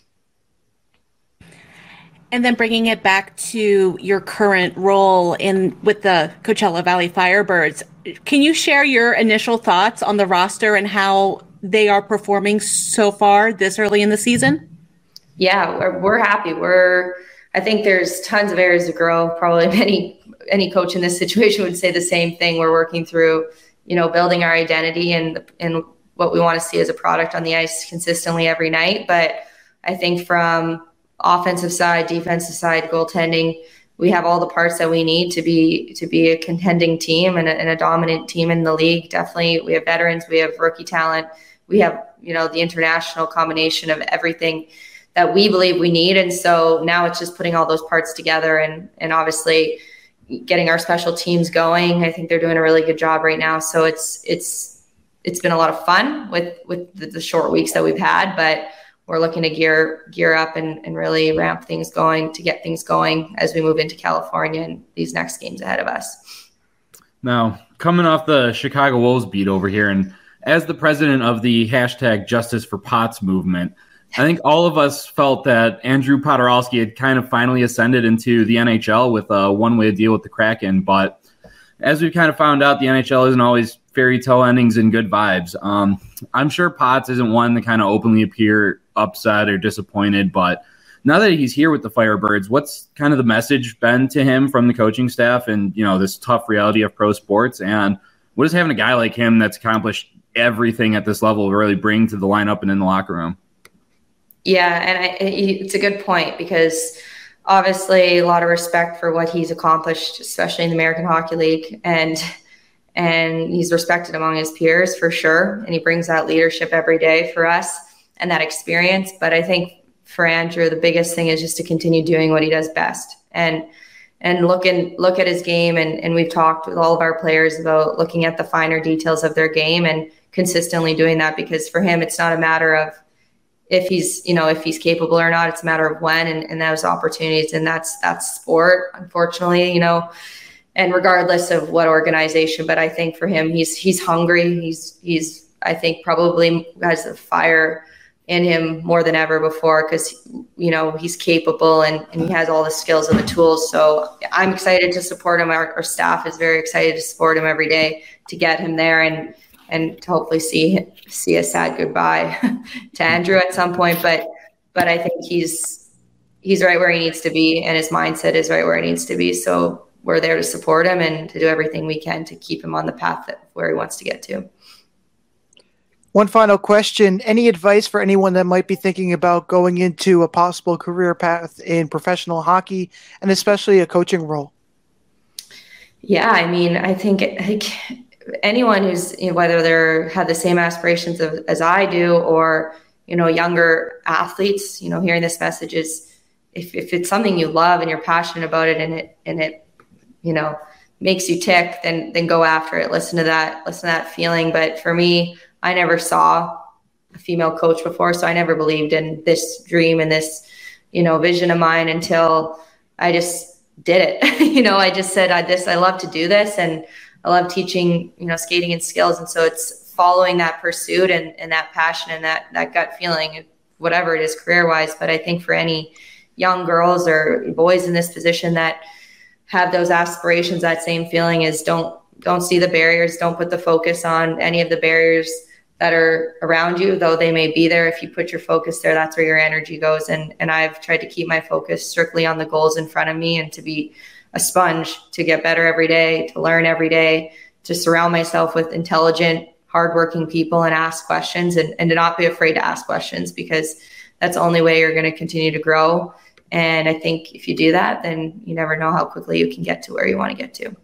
And then bringing it back to your current role with the Coachella Valley Firebirds, can you share your initial thoughts on the roster and how they are performing so far this early in the season? Yeah, we're happy. I think there's tons of areas to grow. Probably any coach in this situation would say the same thing. We're working through, building our identity and what we want to see as a product on the ice consistently every night. But I think from offensive side, defensive side, goaltending, we have all the parts that we need to be a contending team and a dominant team in the league. Definitely, we have veterans, we have rookie talent, we have the international combination of everything that we believe we need. And so now it's just putting all those parts together and obviously getting our special teams going. I think they're doing a really good job right now. So it's been a lot of fun with the short weeks that we've had, but we're looking to gear up and really ramp things going to get things going as we move into California and these next games ahead of us. Now, coming off the Chicago Wolves beat over here, and as the president of the #JusticeForPots movement, I think all of us felt that Andrew Podorowski had kind of finally ascended into the NHL with a one-way deal with the Kraken. But as we kind of found out, the NHL isn't always fairy tale endings and good vibes. I'm sure Potts isn't one to kind of openly appear upset or disappointed, but now that he's here with the Firebirds, what's kind of the message been to him from the coaching staff and, this tough reality of pro sports? And what does having a guy like him that's accomplished everything at this level really bring to the lineup and in the locker room? Yeah, and it's a good point because obviously a lot of respect for what he's accomplished, especially in the American Hockey League, and he's respected among his peers for sure, and he brings that leadership every day for us and that experience. But I think for Andrew, the biggest thing is just to continue doing what he does best and look at his game, and we've talked with all of our players about looking at the finer details of their game and consistently doing that, because for him it's not a matter of if he's capable or not. It's a matter of when and those opportunities. And that's sport, unfortunately, and regardless of what organization. But I think for him, he's hungry. He's I think probably has the fire in him more than ever before because, he's capable and he has all the skills and the tools. So I'm excited to support him. Our staff is very excited to support him every day to get him there and to hopefully see a sad goodbye to Andrew at some point. But but I think he's right where he needs to be, and his mindset is right where it needs to be. So we're there to support him and to do everything we can to keep him on the path where he wants to get to. One final question. Any advice for anyone that might be thinking about going into a possible career path in professional hockey and especially a coaching role? Yeah, I mean, I think anyone who's, whether they're have the same aspirations as I do, or, younger athletes, hearing this message is if it's something you love and you're passionate about it and it makes you tick, then go after it. Listen to that feeling. But for me, I never saw a female coach before, so I never believed in this dream and this, vision of mine until I just did it. I just said, I love to do this, and I love teaching, skating and skills. And so it's following that pursuit and that passion and that gut feeling, whatever it is career-wise. But I think for any young girls or boys in this position that have those aspirations, that same feeling is don't see the barriers. Don't put the focus on any of the barriers that are around you, though they may be there. If you put your focus there, that's where your energy goes. And I've tried to keep my focus strictly on the goals in front of me and to be a sponge, to get better every day, to learn every day, to surround myself with intelligent, hardworking people and ask questions and to not be afraid to ask questions, because that's the only way you're going to continue to grow. And I think if you do that, then you never know how quickly you can get to where you want to get to.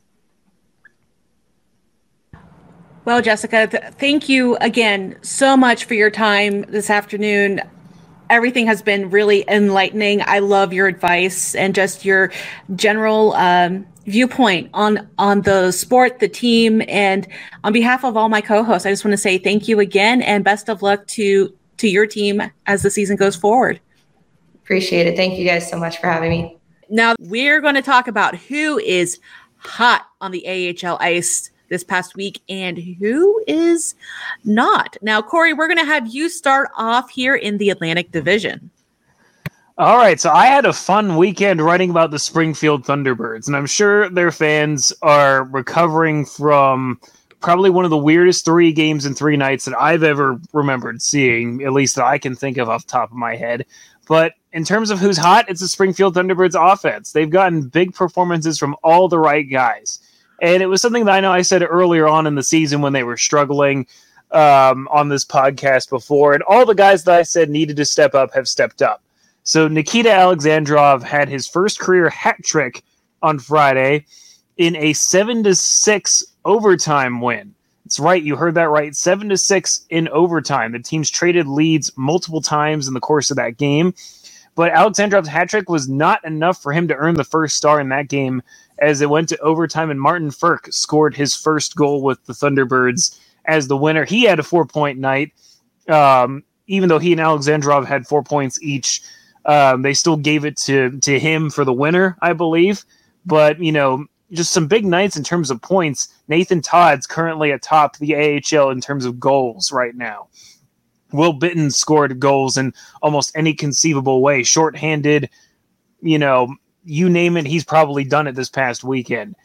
Well, Jessica, thank you again so much for your time this afternoon. Everything has been really enlightening. I love your advice and just your general viewpoint on the sport, the team, and on behalf of all my co-hosts, I just want to say thank you again and best of luck to your team as the season goes forward. Appreciate it. Thank you guys so much for having me. Now we're going to talk about who is hot on the AHL ice this past week and who is not. Now, Corey, we're going to have you start off here in the Atlantic Division. All right, so I had a fun weekend writing about the Springfield Thunderbirds, and I'm sure their fans are recovering from probably one of the weirdest 3 games in 3 nights that I've ever remembered seeing, at least that I can think of off the top of my head. But in terms of who's hot, it's the Springfield Thunderbirds offense. They've gotten big performances from all the right guys. And it was something that I know I said earlier on in the season when they were struggling on this podcast before. And all the guys that I said needed to step up have stepped up. So Nikita Alexandrov had his first career hat trick on Friday in a 7-6 overtime win. That's right. You heard that right. 7-6 in overtime. The teams traded leads multiple times in the course of that game. But Alexandrov's hat trick was not enough for him to earn the first star in that game, as it went to overtime, and Martin Ferk scored his first goal with the Thunderbirds as the winner. He had a 4-point night. Even though he and Alexandrov had 4 points each, they still gave it to him for the winner, I believe. But, just some big nights in terms of points. Nathan Todd's currently atop the AHL in terms of goals right now. Will Bitton scored goals in almost any conceivable way. Shorthanded, you name it, he's probably done it this past weekend.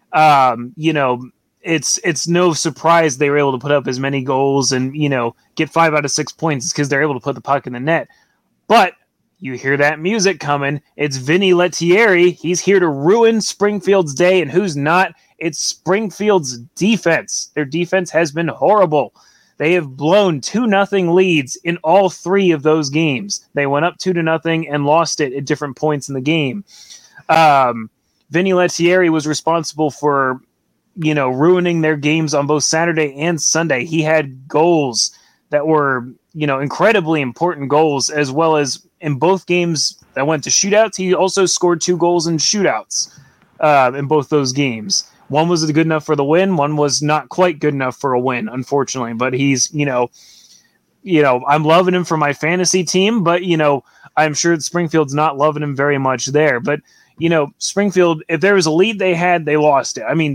It's no surprise they were able to put up as many goals and, get 5 out of 6 points because they're able to put the puck in the net. But you hear that music coming. It's Vinny Lettieri. He's here to ruin Springfield's day. And who's not? It's Springfield's defense. Their defense has been horrible. They have blown 2-0 leads in all 3 of those games. They went up 2-0 and lost it at different points in the game. Vinny Lettieri was responsible for, ruining their games on both Saturday and Sunday. He had goals that were, incredibly important goals, as well as in both games that went to shootouts. He also scored 2 goals in shootouts in both those games. One was good enough for the win. One was not quite good enough for a win, unfortunately. But he's, I'm loving him for my fantasy team, but, I'm sure that Springfield's not loving him very much there. But, Springfield, if there was a lead they had, they lost it. I mean,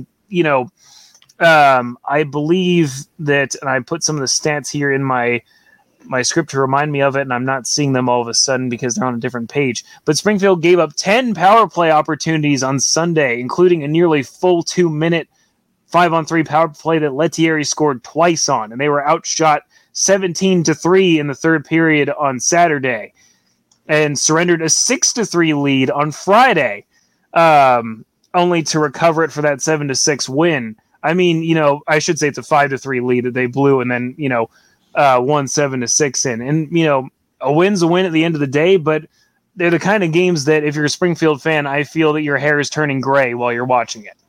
I believe that, and I put some of the stats here in my script to remind me of it, and I'm not seeing them all of a sudden because they're on a different page. But Springfield gave up 10 power play opportunities on Sunday, including a nearly full 2-minute 5-on-3 power play that Lettieri scored twice on, and they were outshot 17-3 in the third period on Saturday, and surrendered a 6-3 lead on Friday, only to recover it for that 7-6 win. I mean, I should say it's a 5-3 lead that they blew, and then won 7-6 in. And a win's a win at the end of the day, but they're the kind of games that if you're a Springfield fan, I feel that your hair is turning gray while you're watching it.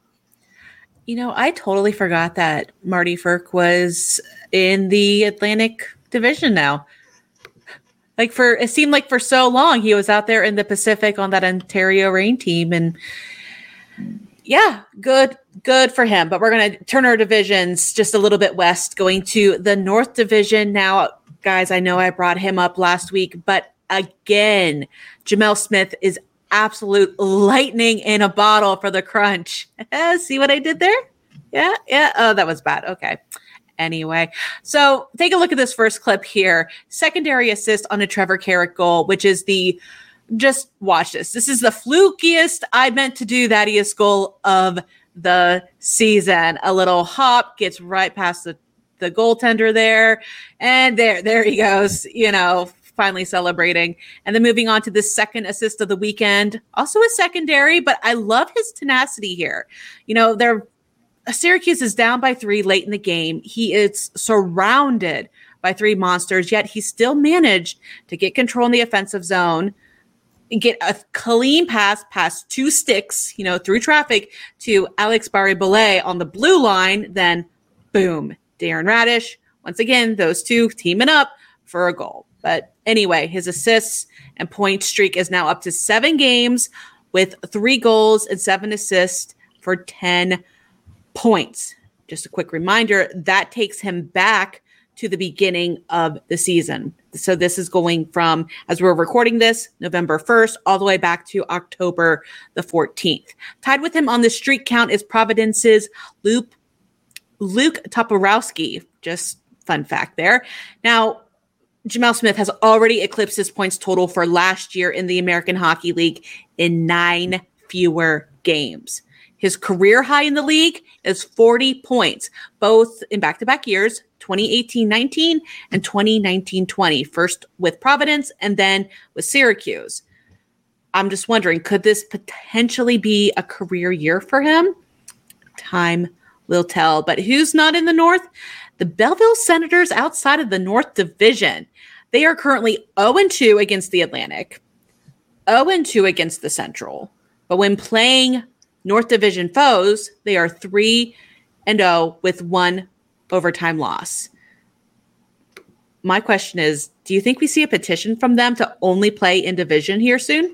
I totally forgot that Marty Firk was in the Atlantic Division now. It seemed like for so long he was out there in the Pacific on that Ontario Reign team, and yeah, good for him. But we're going to turn our divisions just a little bit west, going to the North Division now. Guys, I know I brought him up last week, but again, Jamel Smith is absolute lightning in a bottle for the Crunch. See what I did there? Yeah. Oh, that was bad. Okay. Anyway, so take a look at this first clip here. Secondary assist on a Trevor Carrick goal, which is just watch this. This is the flukiest I meant to do that-iest goal of the season. A little hop, gets right past the goaltender there. And there he goes, finally celebrating. And then moving on to the second assist of the weekend, also a secondary, but I love his tenacity here. Syracuse is down by 3 late in the game. He is surrounded by 3 monsters, yet he still managed to get control in the offensive zone, get a clean pass past 2 sticks, through traffic to Alex Barré-Boulet on the blue line. Then boom, Darren Radish. Once again, those two teaming up for a goal. But anyway, his assists and point streak is now up to 7 games with 3 goals and 7 assists for 10 points. Just a quick reminder, that takes him back to the beginning of the season. So this is going from, as we're recording this, November 1st, all the way back to October the 14th. Tied with him on the streak count is Providence's Luke Toporowski. Just fun fact there. Now, Jamel Smith has already eclipsed his points total for last year in the American Hockey League in 9 fewer games. His career high in the league is 40 points, both in back-to-back years, 2018-19 and 2019-20, first with Providence and then with Syracuse. I'm just wondering, could this potentially be a career year for him? Time will tell. But who's not in the North? The Belleville Senators outside of the North Division. They are currently 0-2 against the Atlantic, 0-2 against the Central. But when playing North Division foes, they are 3-0 with 1 overtime loss. My question is, do you think we see a petition from them to only play in division here soon?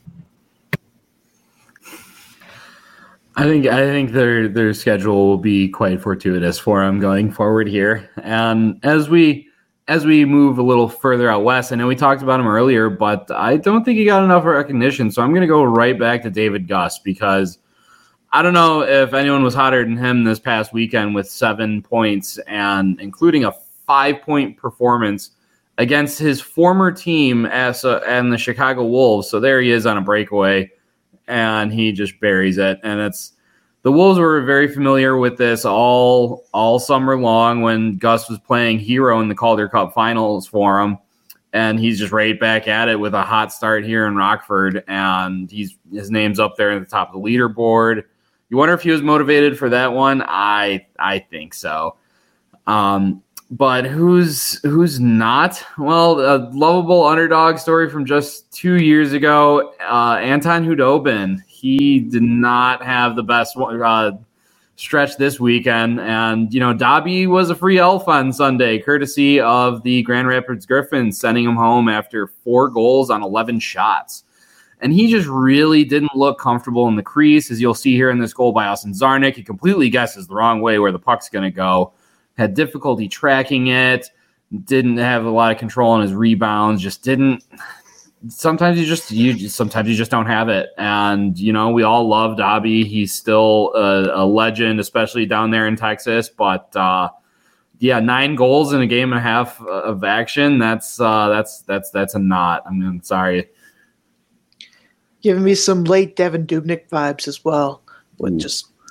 I think their schedule will be quite fortuitous for them going forward here. And as we move a little further out west, I know we talked about him earlier, but I don't think he got enough recognition. So I'm going to go right back to David Gust, because I don't know if anyone was hotter than him this past weekend with 7 points, and including a 5-point performance against his former team and the Chicago Wolves. So there he is on a breakaway, and he just buries it. And the Wolves were very familiar with this all summer long when Gus was playing hero in the Calder Cup finals for him. And he's just right back at it with a hot start here in Rockford. And his name's up there at the top of the leaderboard. You wonder if he was motivated for that one? I think so. But who's not? Well, a lovable underdog story from just 2 years ago, Anton Hudobin. He did not have the best stretch this weekend. And, Dobby was a free elf on Sunday, courtesy of the Grand Rapids Griffins, sending him home after 4 goals on 11 shots. And he just really didn't look comfortable in the crease, as you'll see here in this goal by Austin Czarnik. He completely guesses the wrong way where the puck's going to go. Had difficulty tracking it. Didn't have a lot of control on his rebounds. Just didn't. Sometimes you just don't have it. And we all love Dobby. He's still a legend, especially down there in Texas. But 9 goals in a game and a half of action. That's a not. Sorry. Giving me some late Devin Dubnyk vibes as well. With just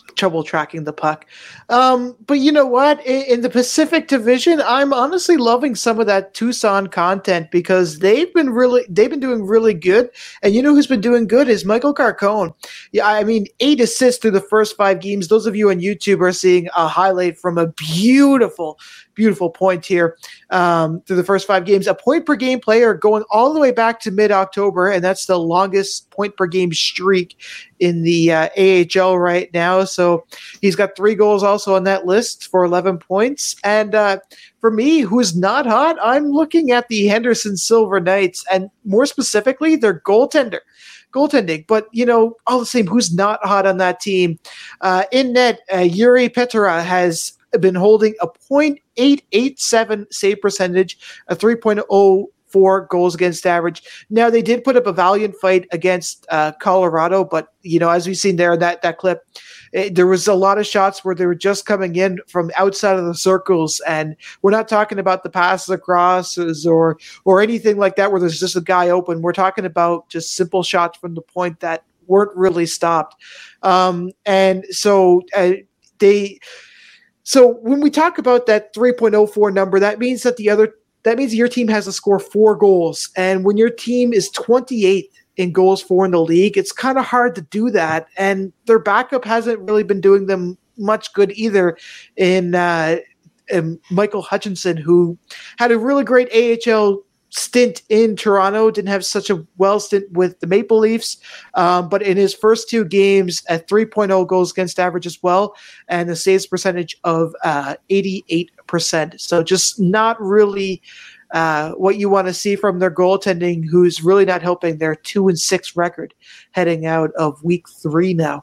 trouble tracking the puck. But you know what? In the Pacific Division, I'm honestly loving some of that Tucson content because they've been doing really good. And you know who's been doing good is Michael Carcone. Yeah, I mean, 8 assists through the first 5 games. Those of you on YouTube are seeing a highlight from a beautiful point here through the first 5 games. A point per game player going all the way back to mid-October, and that's the longest point per game streak in the AHL right now. So he's got 3 goals also on that list for 11 points. And for me, who's not hot, I'm looking at the Henderson Silver Knights, and more specifically, their goaltending. But, you know, all the same, who's not hot on that team? In net, Yuri Petera has been holding a .887 save percentage, a 3.04 goals against average. Now, they did put up a valiant fight against Colorado, but, you know, as we've seen there in that clip, there was a lot of shots where they were just coming in from outside of the circles, and we're not talking about the passes across or anything like that where there's just a guy open. We're talking about just simple shots from the point that weren't really stopped. So when we talk about that 3.04 number, that means that your team has to score 4 goals. And when your team is 28th in goals for in the league, it's kind of hard to do that. And their backup hasn't really been doing them much good either in Michael Hutchinson, who had a really great AHL stint in Toronto, didn't have such a well stint with the Maple Leafs, but in his first 2 games at 3.0 goals against average as well, and the saves percentage of 88%. So just not really what you want to see from their goaltending, who's really not helping their 2-6 record heading out of week 3 now.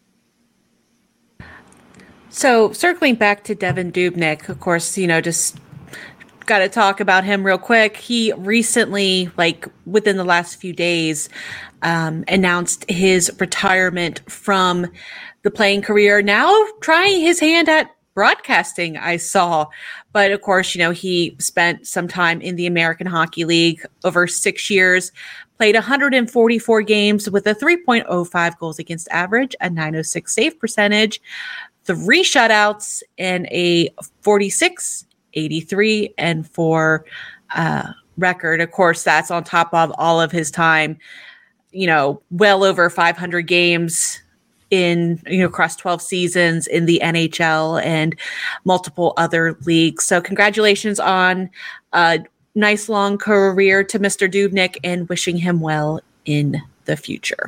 So circling back to Devan Dubnyk, of course, you know, just got to talk about him real quick. He recently, like within the last few days, announced his retirement from the playing career, now trying his hand at broadcasting, I saw. But of course, you know, he spent some time in the American Hockey League over 6 years, played 144 games with a 3.05 goals against average, a .906 save percentage, 3 shutouts, and a 46, 83, and 4 record. Of course, that's on top of all of his time, you know, well over 500 games in, you know, across 12 seasons in the NHL and multiple other leagues. So congratulations on a nice long career to Mr. Dubnyk, and wishing him well in the future.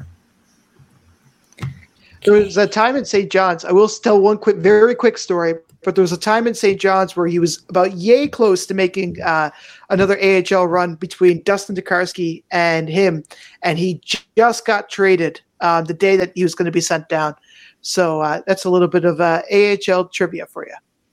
There was a time in St. John's. I will tell one very quick story. But there was a time in St. John's where he was about yay close to making another AHL run between Dustin Tokarski and him, and he just got traded the day that he was going to be sent down. So that's a little bit of AHL trivia for you.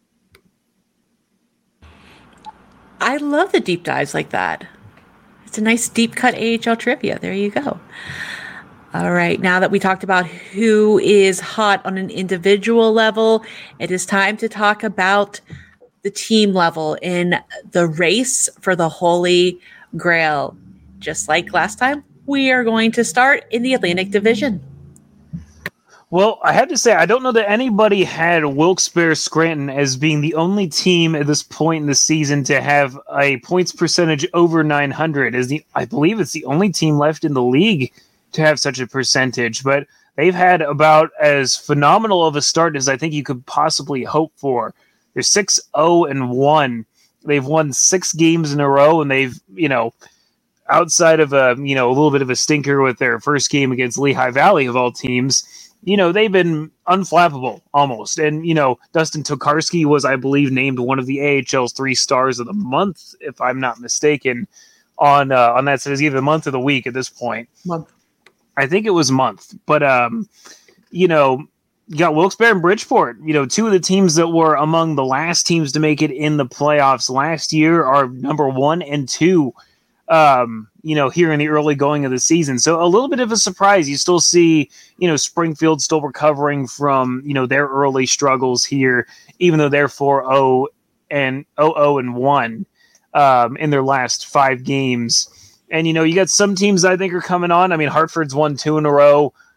I love the deep dives like that. It's a nice deep cut AHL trivia. There you go. All right, now that we talked about who is hot on an individual level, it is time to talk about the team level in the race for the Holy Grail. Just like last time, we are going to start in the Atlantic Division. Well, I have to say, I don't know that anybody had Wilkes-Barre Scranton as being the only team at this point in the season to have a points percentage over 900. I believe it's the only team left in the league to have such a percentage, but they've had about as phenomenal of a start as I think you could possibly hope for. They're 6-0-1. They've won 6 games in a row, and they've, you know, outside of a little bit of a stinker with their first game against Lehigh Valley of all teams, you know, they've been unflappable almost. And, you know, Dustin Tokarski was, I believe, named one of the AHL's 3 stars of the month, if I'm not mistaken, on that. So it's either the month or the week at this point. Month. I think it was month, but, you know, you got Wilkes-Barre and Bridgeport, you know, 2 of the teams that were among the last teams to make it in the playoffs last year are number 1 and 2, you know, here in the early going of the season. So a little bit of a surprise. You still see, you know, Springfield still recovering from, you know, their early struggles here, even though they're 4-0 and 0-1 in their last 5 games. And, you know, you got some teams I think are coming on. I mean, Hartford's won 2 in a row.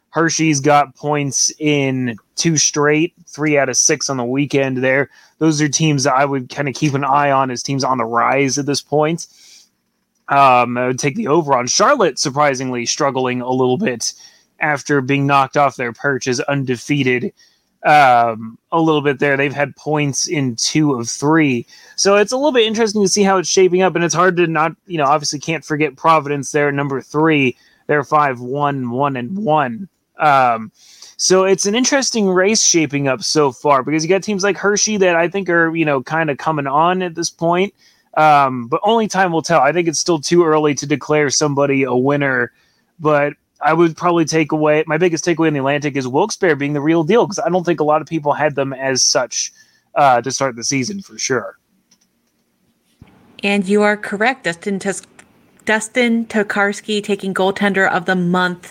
Hershey's got points in 2 straight, 3 out of 6 on the weekend there. Those are teams that I would kind of keep an eye on as teams on the rise at this point. I would take the over on Charlotte, surprisingly struggling a little bit after being knocked off their perch as undefeated a little bit there. They've had points in 2 of 3. So it's a little bit interesting to see how it's shaping up, and it's hard to not, obviously can't forget Providence there, number 3. They're 5-1-1-1. So it's an interesting race shaping up so far because you got teams like Hershey that I think are, kind of coming on at this point. But only time will tell. I think it's still too early to declare somebody a winner, but I would probably take away my biggest takeaway in the Atlantic is Wilkes-Barre being the real deal because I don't think a lot of people had them as such to start the season for sure. And you are correct. Dustin Tokarski taking goaltender of the month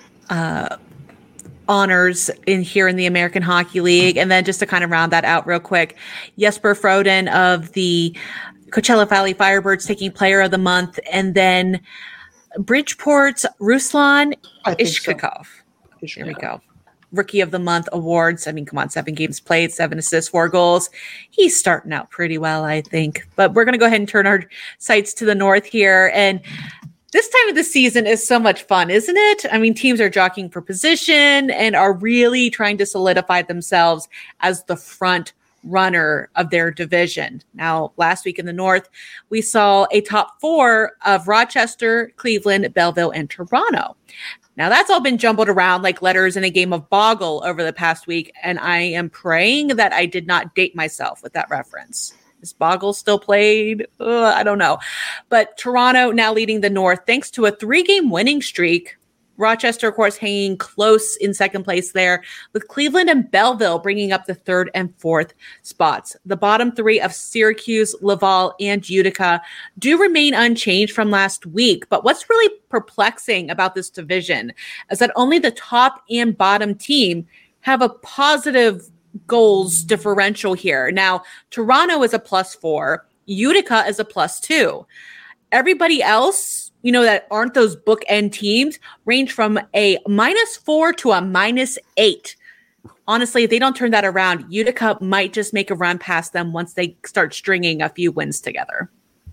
honors here in the American Hockey League. And then just to kind of round that out real quick, Jesper Froden of the Coachella Valley Firebirds taking player of the month, and then Bridgeport's Ruslan Ishkakov. So. There we go. Rookie of the Month awards. I mean, come on, 7 games played, 7 assists, 4 goals. He's starting out pretty well, I think. But we're going to go ahead and turn our sights to the north here. And this time of the season is so much fun, isn't it? I mean, teams are jockeying for position and are really trying to solidify themselves as the front runner of their division. Now, last week in the North, we saw a top 4 of Rochester, Cleveland, Belleville, and Toronto. Now, that's all been jumbled around like letters in a game of Boggle over the past week, and I am praying that I did not date myself with that reference. Is Boggle still played? I don't know. But Toronto now leading the North thanks to a 3-game winning streak. Rochester, of course, hanging close in second place there, with Cleveland and Belleville bringing up the 3rd and 4th spots. The bottom 3 of Syracuse, Laval, and Utica do remain unchanged from last week. But what's really perplexing about this division is that only the top and bottom team have a positive goals differential here. Now, Toronto is a +4, Utica is a +2. Everybody else, that aren't those bookend teams, range from a -4 to a -8. Honestly, if they don't turn that around, Utica might just make a run past them once they start stringing a few wins together.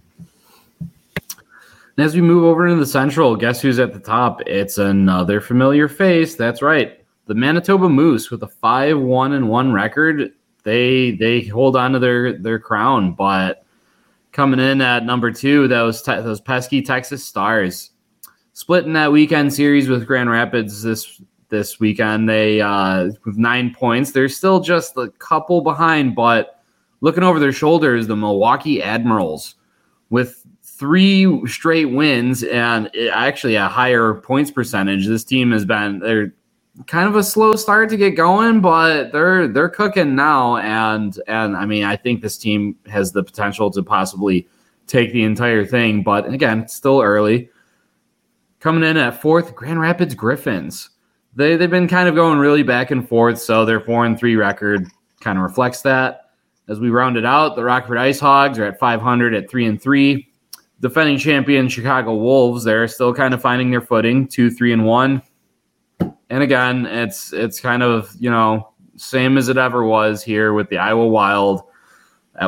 And as we move over into the Central, guess who's at the top? It's another familiar face. That's right. The Manitoba Moose with a 5-1-1 record. They hold on to their crown, but coming in at number 2, those pesky Texas Stars. Splitting that weekend series with Grand Rapids this weekend. They with 9 points. They're still just a couple behind, but looking over their shoulders, the Milwaukee Admirals with 3 straight wins and actually a higher points percentage. This team they're kind of a slow start to get going, but they're cooking now, and I mean, I think this team has the potential to possibly take the entire thing, but again, it's still early. Coming in at 4th, Grand Rapids Griffins. They've been kind of going really back and forth, so their 4-3 record kind of reflects that. As we round it out, the Rockford Ice Hogs are at 500 at 3-3. Defending champion Chicago Wolves, they're still kind of finding their footing, 2-3-1. And again, it's kind of, same as it ever was here with the Iowa Wild at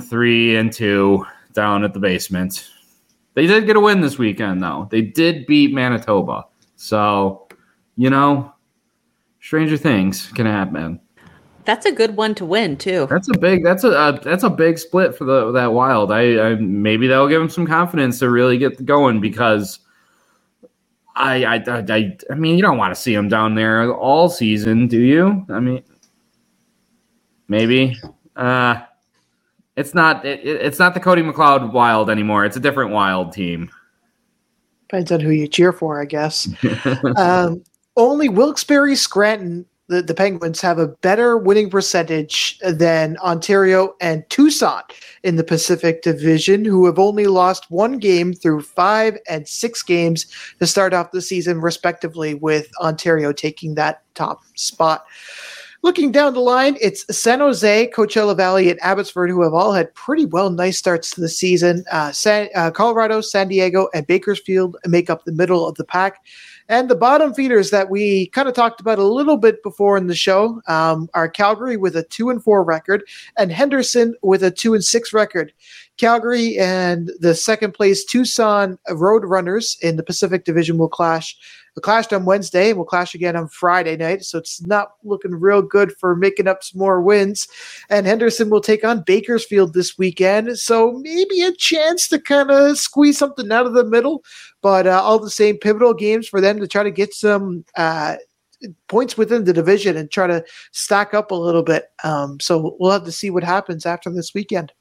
1-3-2 down at the basement. They did get a win this weekend, though. They did beat Manitoba. So, stranger things can happen. That's a good one to win too. That's a big split for that Wild. I maybe that'll give them some confidence to really get going because I mean, you don't want to see them down there all season, do you? I mean, maybe. It's not the Cody McLeod Wild anymore. It's a different Wild team. Depends on who you cheer for, I guess. Only Wilkes-Barre Scranton, the Penguins, have a better winning percentage than Ontario and Tucson in the Pacific Division, who have only lost 1 game through 5 and 6 games to start off the season, respectively, with Ontario taking that top spot. Looking down the line, it's San Jose, Coachella Valley, and Abbotsford, who have all had pretty nice starts to the season. Colorado, San Diego, and Bakersfield make up the middle of the pack. And the bottom feeders that we kind of talked about a little bit before in the show are Calgary with a 2-4 record and Henderson with a 2-6 record. Calgary and the second place Tucson Roadrunners in the Pacific Division will clash. We clashed on Wednesday and we'll clash again on Friday night, so it's not looking real good for making up some more wins. And Henderson will take on Bakersfield this weekend, so maybe a chance to kind of squeeze something out of the middle, but all the same pivotal games for them to try to get some points within the division and try to stack up a little bit. So we'll have to see what happens after this weekend.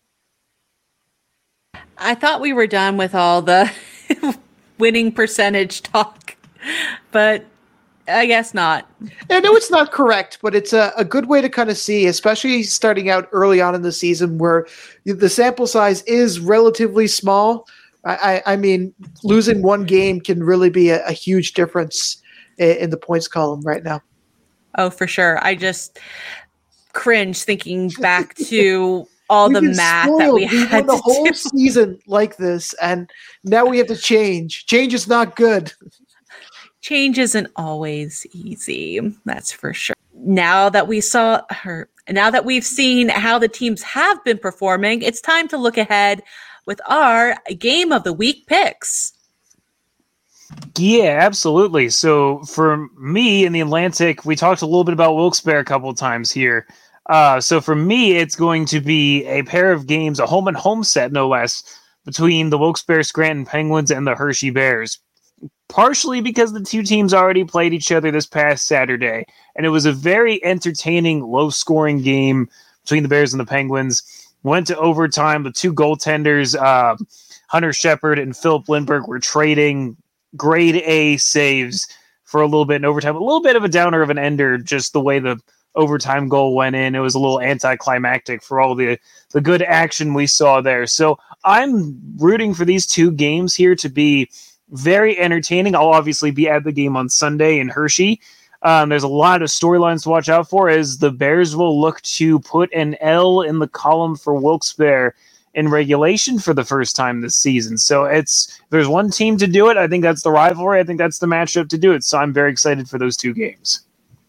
I thought we were done with all the winning percentage talk, but I guess not. I know it's not correct, but it's a good way to kind of see, especially starting out early on in the season where the sample size is relatively small. I mean, losing one game can really be a huge difference in the points column right now. Oh, for sure. I just cringe thinking back to all the math that we had won the to whole do. season like this, and now we have to change. Change is not good. Change isn't always easy. That's for sure. Now that we've seen how the teams have been performing, it's time to look ahead with our Game of the Week picks. Yeah, absolutely. So for me in the Atlantic, we talked a little bit about Wilkes-Barre a couple of times here. So for me, it's going to be a pair of games, a home and home set, no less, between the Wilkes-Barre Scranton Penguins and the Hershey Bears. Partially because the two teams already played each other this past Saturday, and it was a very entertaining, low-scoring game between the Bears and the Penguins. Went to overtime. The two goaltenders, Hunter Shepard and Philip Lindbergh, were trading grade A saves for a little bit in overtime. A little bit of a downer of an ender, just the way the overtime goal went in. It was a little anticlimactic for all the good action we saw there. So I'm rooting for these two games here to be very entertaining. I'll obviously be at the game on Sunday in Hershey. There's a lot of storylines to watch out for as the Bears will look to put an L in the column for Wilkes-Barre in regulation for the first time this season. So if there's one team to do it, I think that's the rivalry. I think that's the matchup to do it. So I'm very excited for those two games.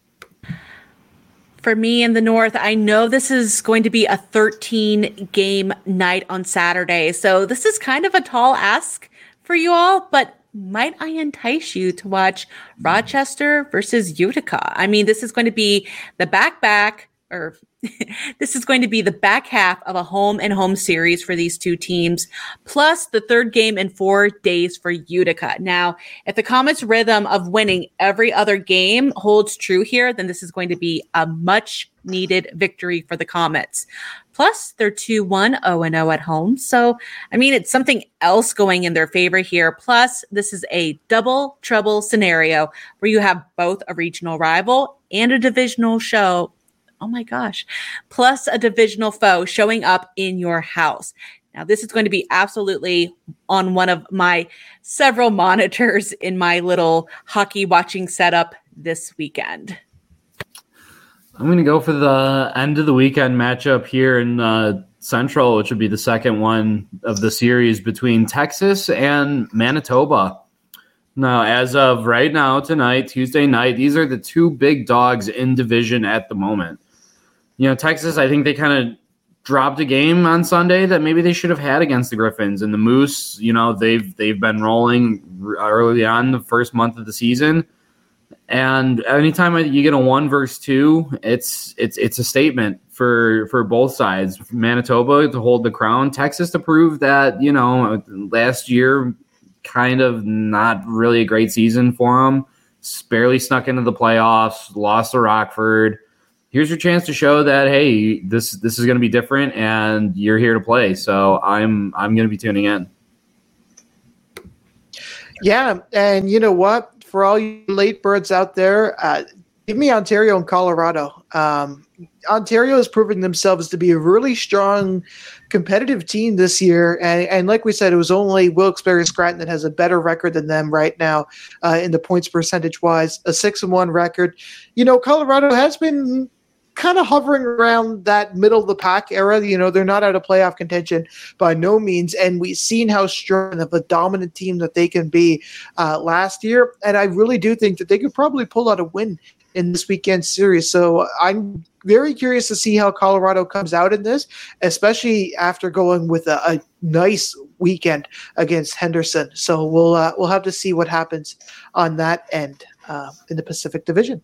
For me in the North, I know this is going to be a 13-game night on Saturday. So this is kind of a tall ask for you all, but might I entice you to watch Rochester versus Utica? I mean, this is going to be the this is going to be the back half of a home series for these two teams, plus the third game in 4 days for Utica. Now, if the Comets' rhythm of winning every other game holds true here, then this is going to be a much needed victory for the Comets. Plus, they're 2-1, 0-0 at home. So, I mean, it's something else going in their favor here. Plus, this is a double trouble scenario where you have both a regional rival and a divisional show. Oh my gosh. Plus a divisional foe showing up in your house. Now, this is going to be absolutely on one of my several monitors in my little hockey watching setup this weekend. I'm going to go for the end of the weekend matchup here in Central, which would be the second one of the series between Texas and Manitoba. Now, as of right now, tonight, Tuesday night, these are the two big dogs in division at the moment. You know, Texas, I think they kind of dropped a game on Sunday that maybe they should have had against the Griffins. And the Moose, you know, they've been rolling early on the first month of the season. And anytime you get a 1 versus 2, it's a statement for both sides. Manitoba to hold the crown, Texas to prove that, you know, last year kind of not really a great season for them. Barely snuck into the playoffs, lost to Rockford. Here's your chance to show that, hey, this is going to be different, and you're here to play. So I'm going to be tuning in. Yeah, and you know what? For all you late birds out there, Give me Ontario and Colorado. Ontario has proven themselves to be a really strong competitive team this year. And like we said, it was only Wilkes-Barre Scranton that has a better record than them right now in the points percentage-wise, a 6-1 record. Colorado has been kind of hovering around that middle of the pack era. They're not out of playoff contention by no means. And we've seen how strong of a dominant team that they can be last year. And I really do think that they could probably pull out a win in this weekend series. So I'm very curious to see how Colorado comes out in this, especially after going with a nice weekend against Henderson. So we'll have to see what happens on that end in the Pacific Division.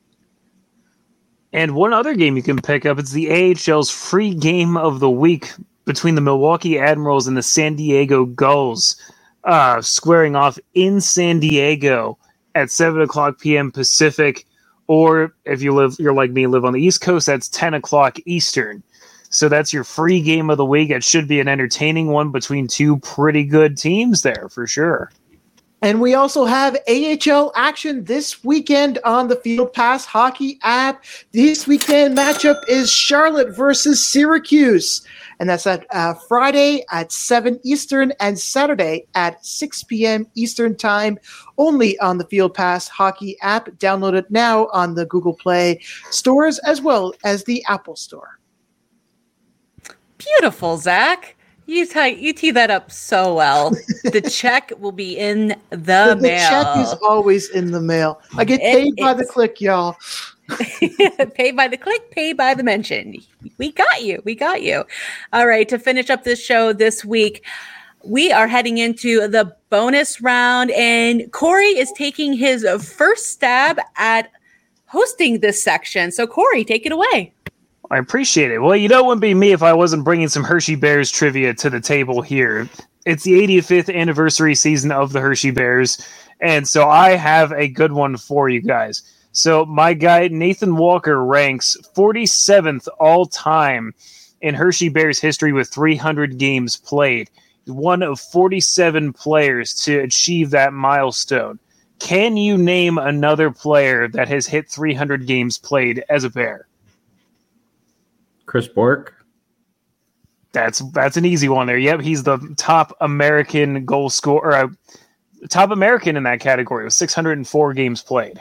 And one other game you can pick up, it's the AHL's free game of the week between the Milwaukee Admirals and the San Diego Gulls, squaring off in San Diego at 7:00 p.m. Pacific, or if you're like me, live on the East Coast, that's 10:00 Eastern. So that's your free game of the week. It should be an entertaining one between two pretty good teams there for sure. And we also have AHL action this weekend on the Field Pass Hockey app. This weekend matchup is Charlotte versus Syracuse. And that's at Friday at 7 Eastern and Saturday at 6 p.m. Eastern time, only on the Field Pass Hockey app. Download it now on the Google Play stores as well as the Apple Store. Beautiful, Zach. You tee that up so well. The check will be in the mail. The check is always in the mail. I get paid by the click, y'all. Paid by the click, paid by the mention. We got you. All right, to finish up this show this week, we are heading into the bonus round, and Corey is taking his first stab at hosting this section. So, Corey, take it away. I appreciate it. Well, it wouldn't be me if I wasn't bringing some Hershey Bears trivia to the table here. It's the 85th anniversary season of the Hershey Bears, and so I have a good one for you guys. So my guy, Nathan Walker, ranks 47th all-time in Hershey Bears history with 300 games played. One of 47 players to achieve that milestone. Can you name another player that has hit 300 games played as a Bear? Chris Bork. That's an easy one there. Yep, he's the top American goal scorer, top American in that category with 604 games played.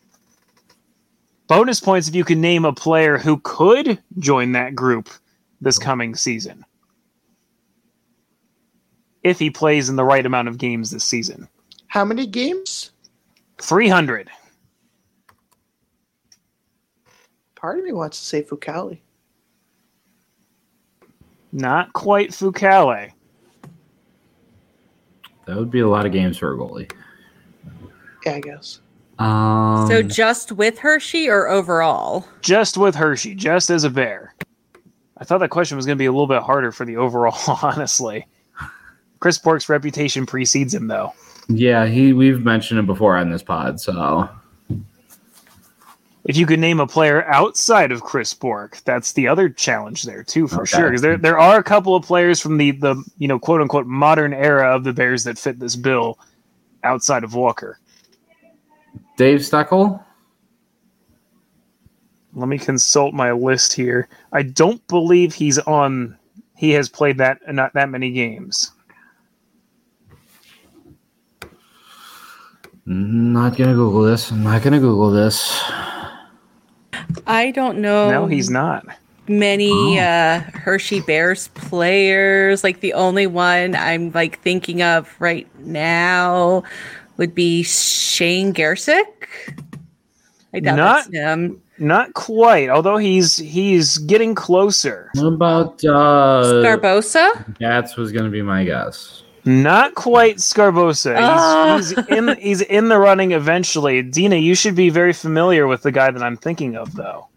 Bonus points if you can name a player who could join that group this coming season. If he plays in the right amount of games this season. How many games? 300. Part of me wants to say Fucale. Not quite Fucale. That would be a lot of games for a goalie. Yeah, I guess. So just with Hershey or overall? Just with Hershey, just as a Bear. I thought that question was going to be a little bit harder for the overall, honestly. Chris Bork's reputation precedes him, though. Yeah, we've mentioned it before on this pod, so... If you could name a player outside of Chris Bork, that's the other challenge there too, for sure. Because there are a couple of players from the quote unquote modern era of the Bears that fit this bill outside of Walker. Dave Steckel? Let me consult my list here. I don't believe he has played not that many games. I'm not gonna Google this. I don't know. No, he's not. Many Hershey Bears players. Like the only one I'm thinking of right now would be Shane Gersick. I doubt that's him. Not quite, although he's getting closer. What about Scarbosa? That was going to be my guess. Not quite Scarbosa. He's in the running eventually. Dina, you should be very familiar with the guy that I'm thinking of, though.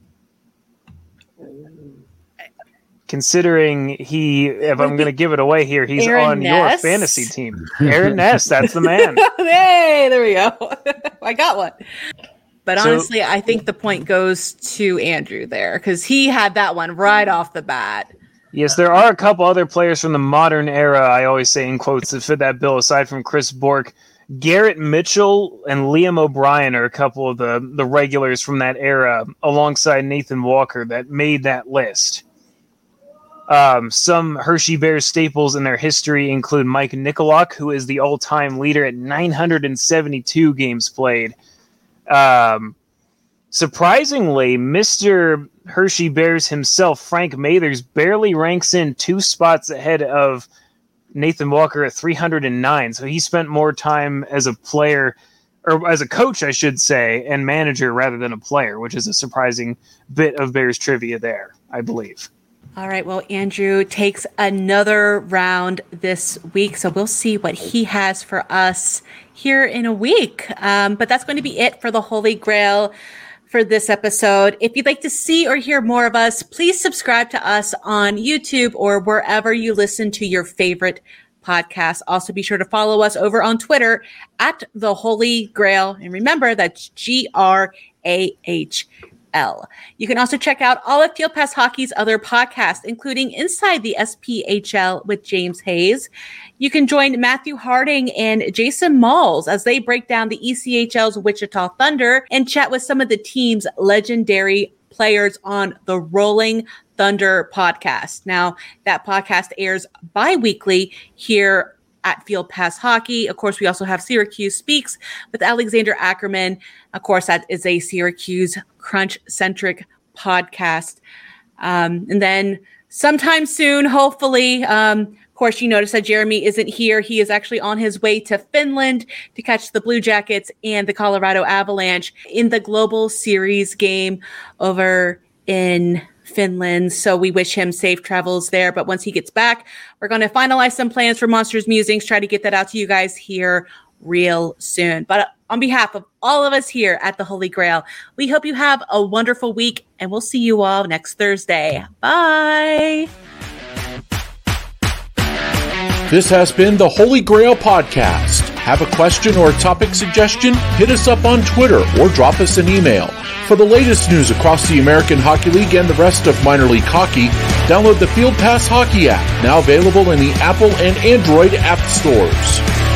Considering if I'm going to give it away here, he's Aaron on Ness? your fantasy team. Aaron Ness, that's the man. Hey, there we go. I got one. But honestly, I think the point goes to Andrew there because he had that one right off the bat. Yes, there are a couple other players from the modern era, I always say in quotes, that fit that bill, aside from Chris Bourque. Garrett Mitchell and Liam O'Brien are a couple of the regulars from that era, alongside Nathan Walker, that made that list. Some Hershey Bears staples in their history include Mike Nikolak, who is the all-time leader at 972 games played. Surprisingly, Mr. Hershey Bears himself, Frank Mathers, barely ranks in 2 spots ahead of Nathan Walker at 309. So he spent more time as a player, or as a coach, I should say, and manager rather than a player, which is a surprising bit of Bears trivia there, I believe. All right. Well, Andrew takes another round this week, so we'll see what he has for us here in a week. But that's going to be it for the Holy Grail for this episode. If you'd like to see or hear more of us, please subscribe to us on YouTube or wherever you listen to your favorite podcasts. Also, be sure to follow us over on Twitter at the Holy Grail. And remember, that's GRAHL. You can also check out all of Field Pass Hockey's other podcasts, including Inside the SPHL with James Hayes. You can join Matthew Harding and Jason Malls as they break down the ECHL's Wichita Thunder and chat with some of the team's legendary players on the Rolling Thunder podcast. Now, that podcast airs bi-weekly here at Field Pass Hockey. Of course, we also have Syracuse Speaks with Alexander Ackerman. Of course, that is a Syracuse Crunch-centric podcast. And then sometime soon, hopefully, of course, you notice that Jeremy isn't here. He is actually on his way to Finland to catch the Blue Jackets and the Colorado Avalanche in the Global Series game over in Finland. So we wish him safe travels there. But once he gets back, we're going to finalize some plans for Monsters Musings, try to get that out to you guys here real soon. But on behalf of all of us here at the Holy Grail, we hope you have a wonderful week, and we'll see you all next Thursday. Bye. This has been the Holy Grail Podcast. Have a question or a topic suggestion? Hit us up on Twitter or drop us an email. For the latest news across the American Hockey League and the rest of minor league hockey, download the Field Pass Hockey app, now available in the Apple and Android app stores.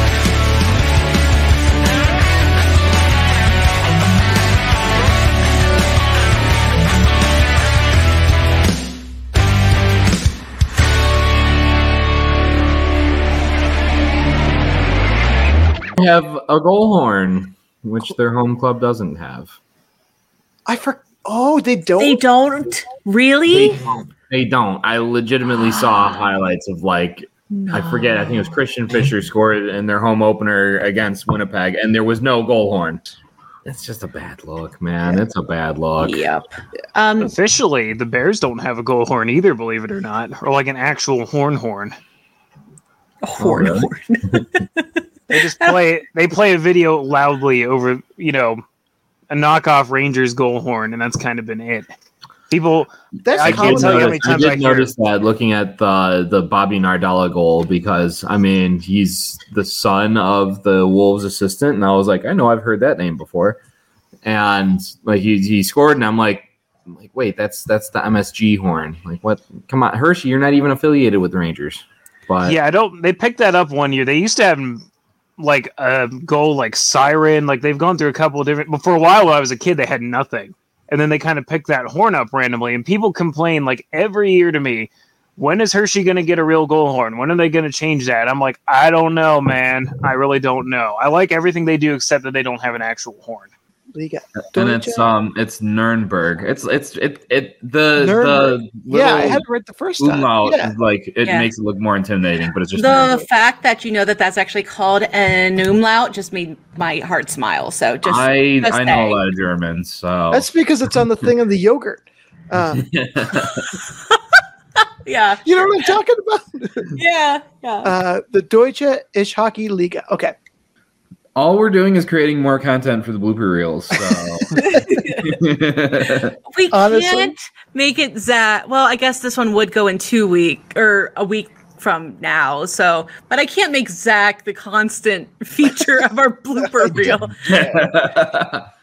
Have a goal horn, which their home club doesn't have. Oh, they don't? They don't? Really? They don't. I legitimately saw highlights of I forget, I think it was Christian Fischer scored in their home opener against Winnipeg, and there was no goal horn. It's just a bad look, man. It's a bad look. Yep. Officially, the Bears don't have a goal horn either, believe it or not, or like an actual horn. A horn. They just play a video loudly over, a knockoff Rangers goal horn, and that's kind of been it. People, I can't tell you how many times I noticed that looking at the Bobby Nardella goal, because he's the son of the Wolves assistant, and I was like, I know I've heard that name before, and he scored, and I'm like, wait, that's the MSG horn. Like, what? Come on, Hershey, you're not even affiliated with the Rangers. But yeah, they picked that up one year. They used to have a goal like siren. Like, they've gone through a couple of different. But for a while, when I was a kid, they had nothing, and then they kind of picked that horn up randomly. And people complain every year to me, when is Hershey going to get a real goal horn? When are they going to change that? I'm like, I don't know, man. I really don't know. I like everything they do except that they don't have an actual horn. And it's Nuremberg. Yeah, I had it right the first time. Yeah. Makes it look more intimidating, but it's just the Nuremberg. fact that that's actually called an umlaut just made my heart smile. So I know a lot of Germans, so that's because it's on the thing of the yogurt. Yeah, you know what I'm talking about. Yeah. The Deutsche Eishockey Liga. Okay. All we're doing is creating more content for the blooper reels. So we can't make it Zach. Well, I guess this one would go in 2 weeks or a week from now. So, but I can't make Zach the constant feature of our blooper reel.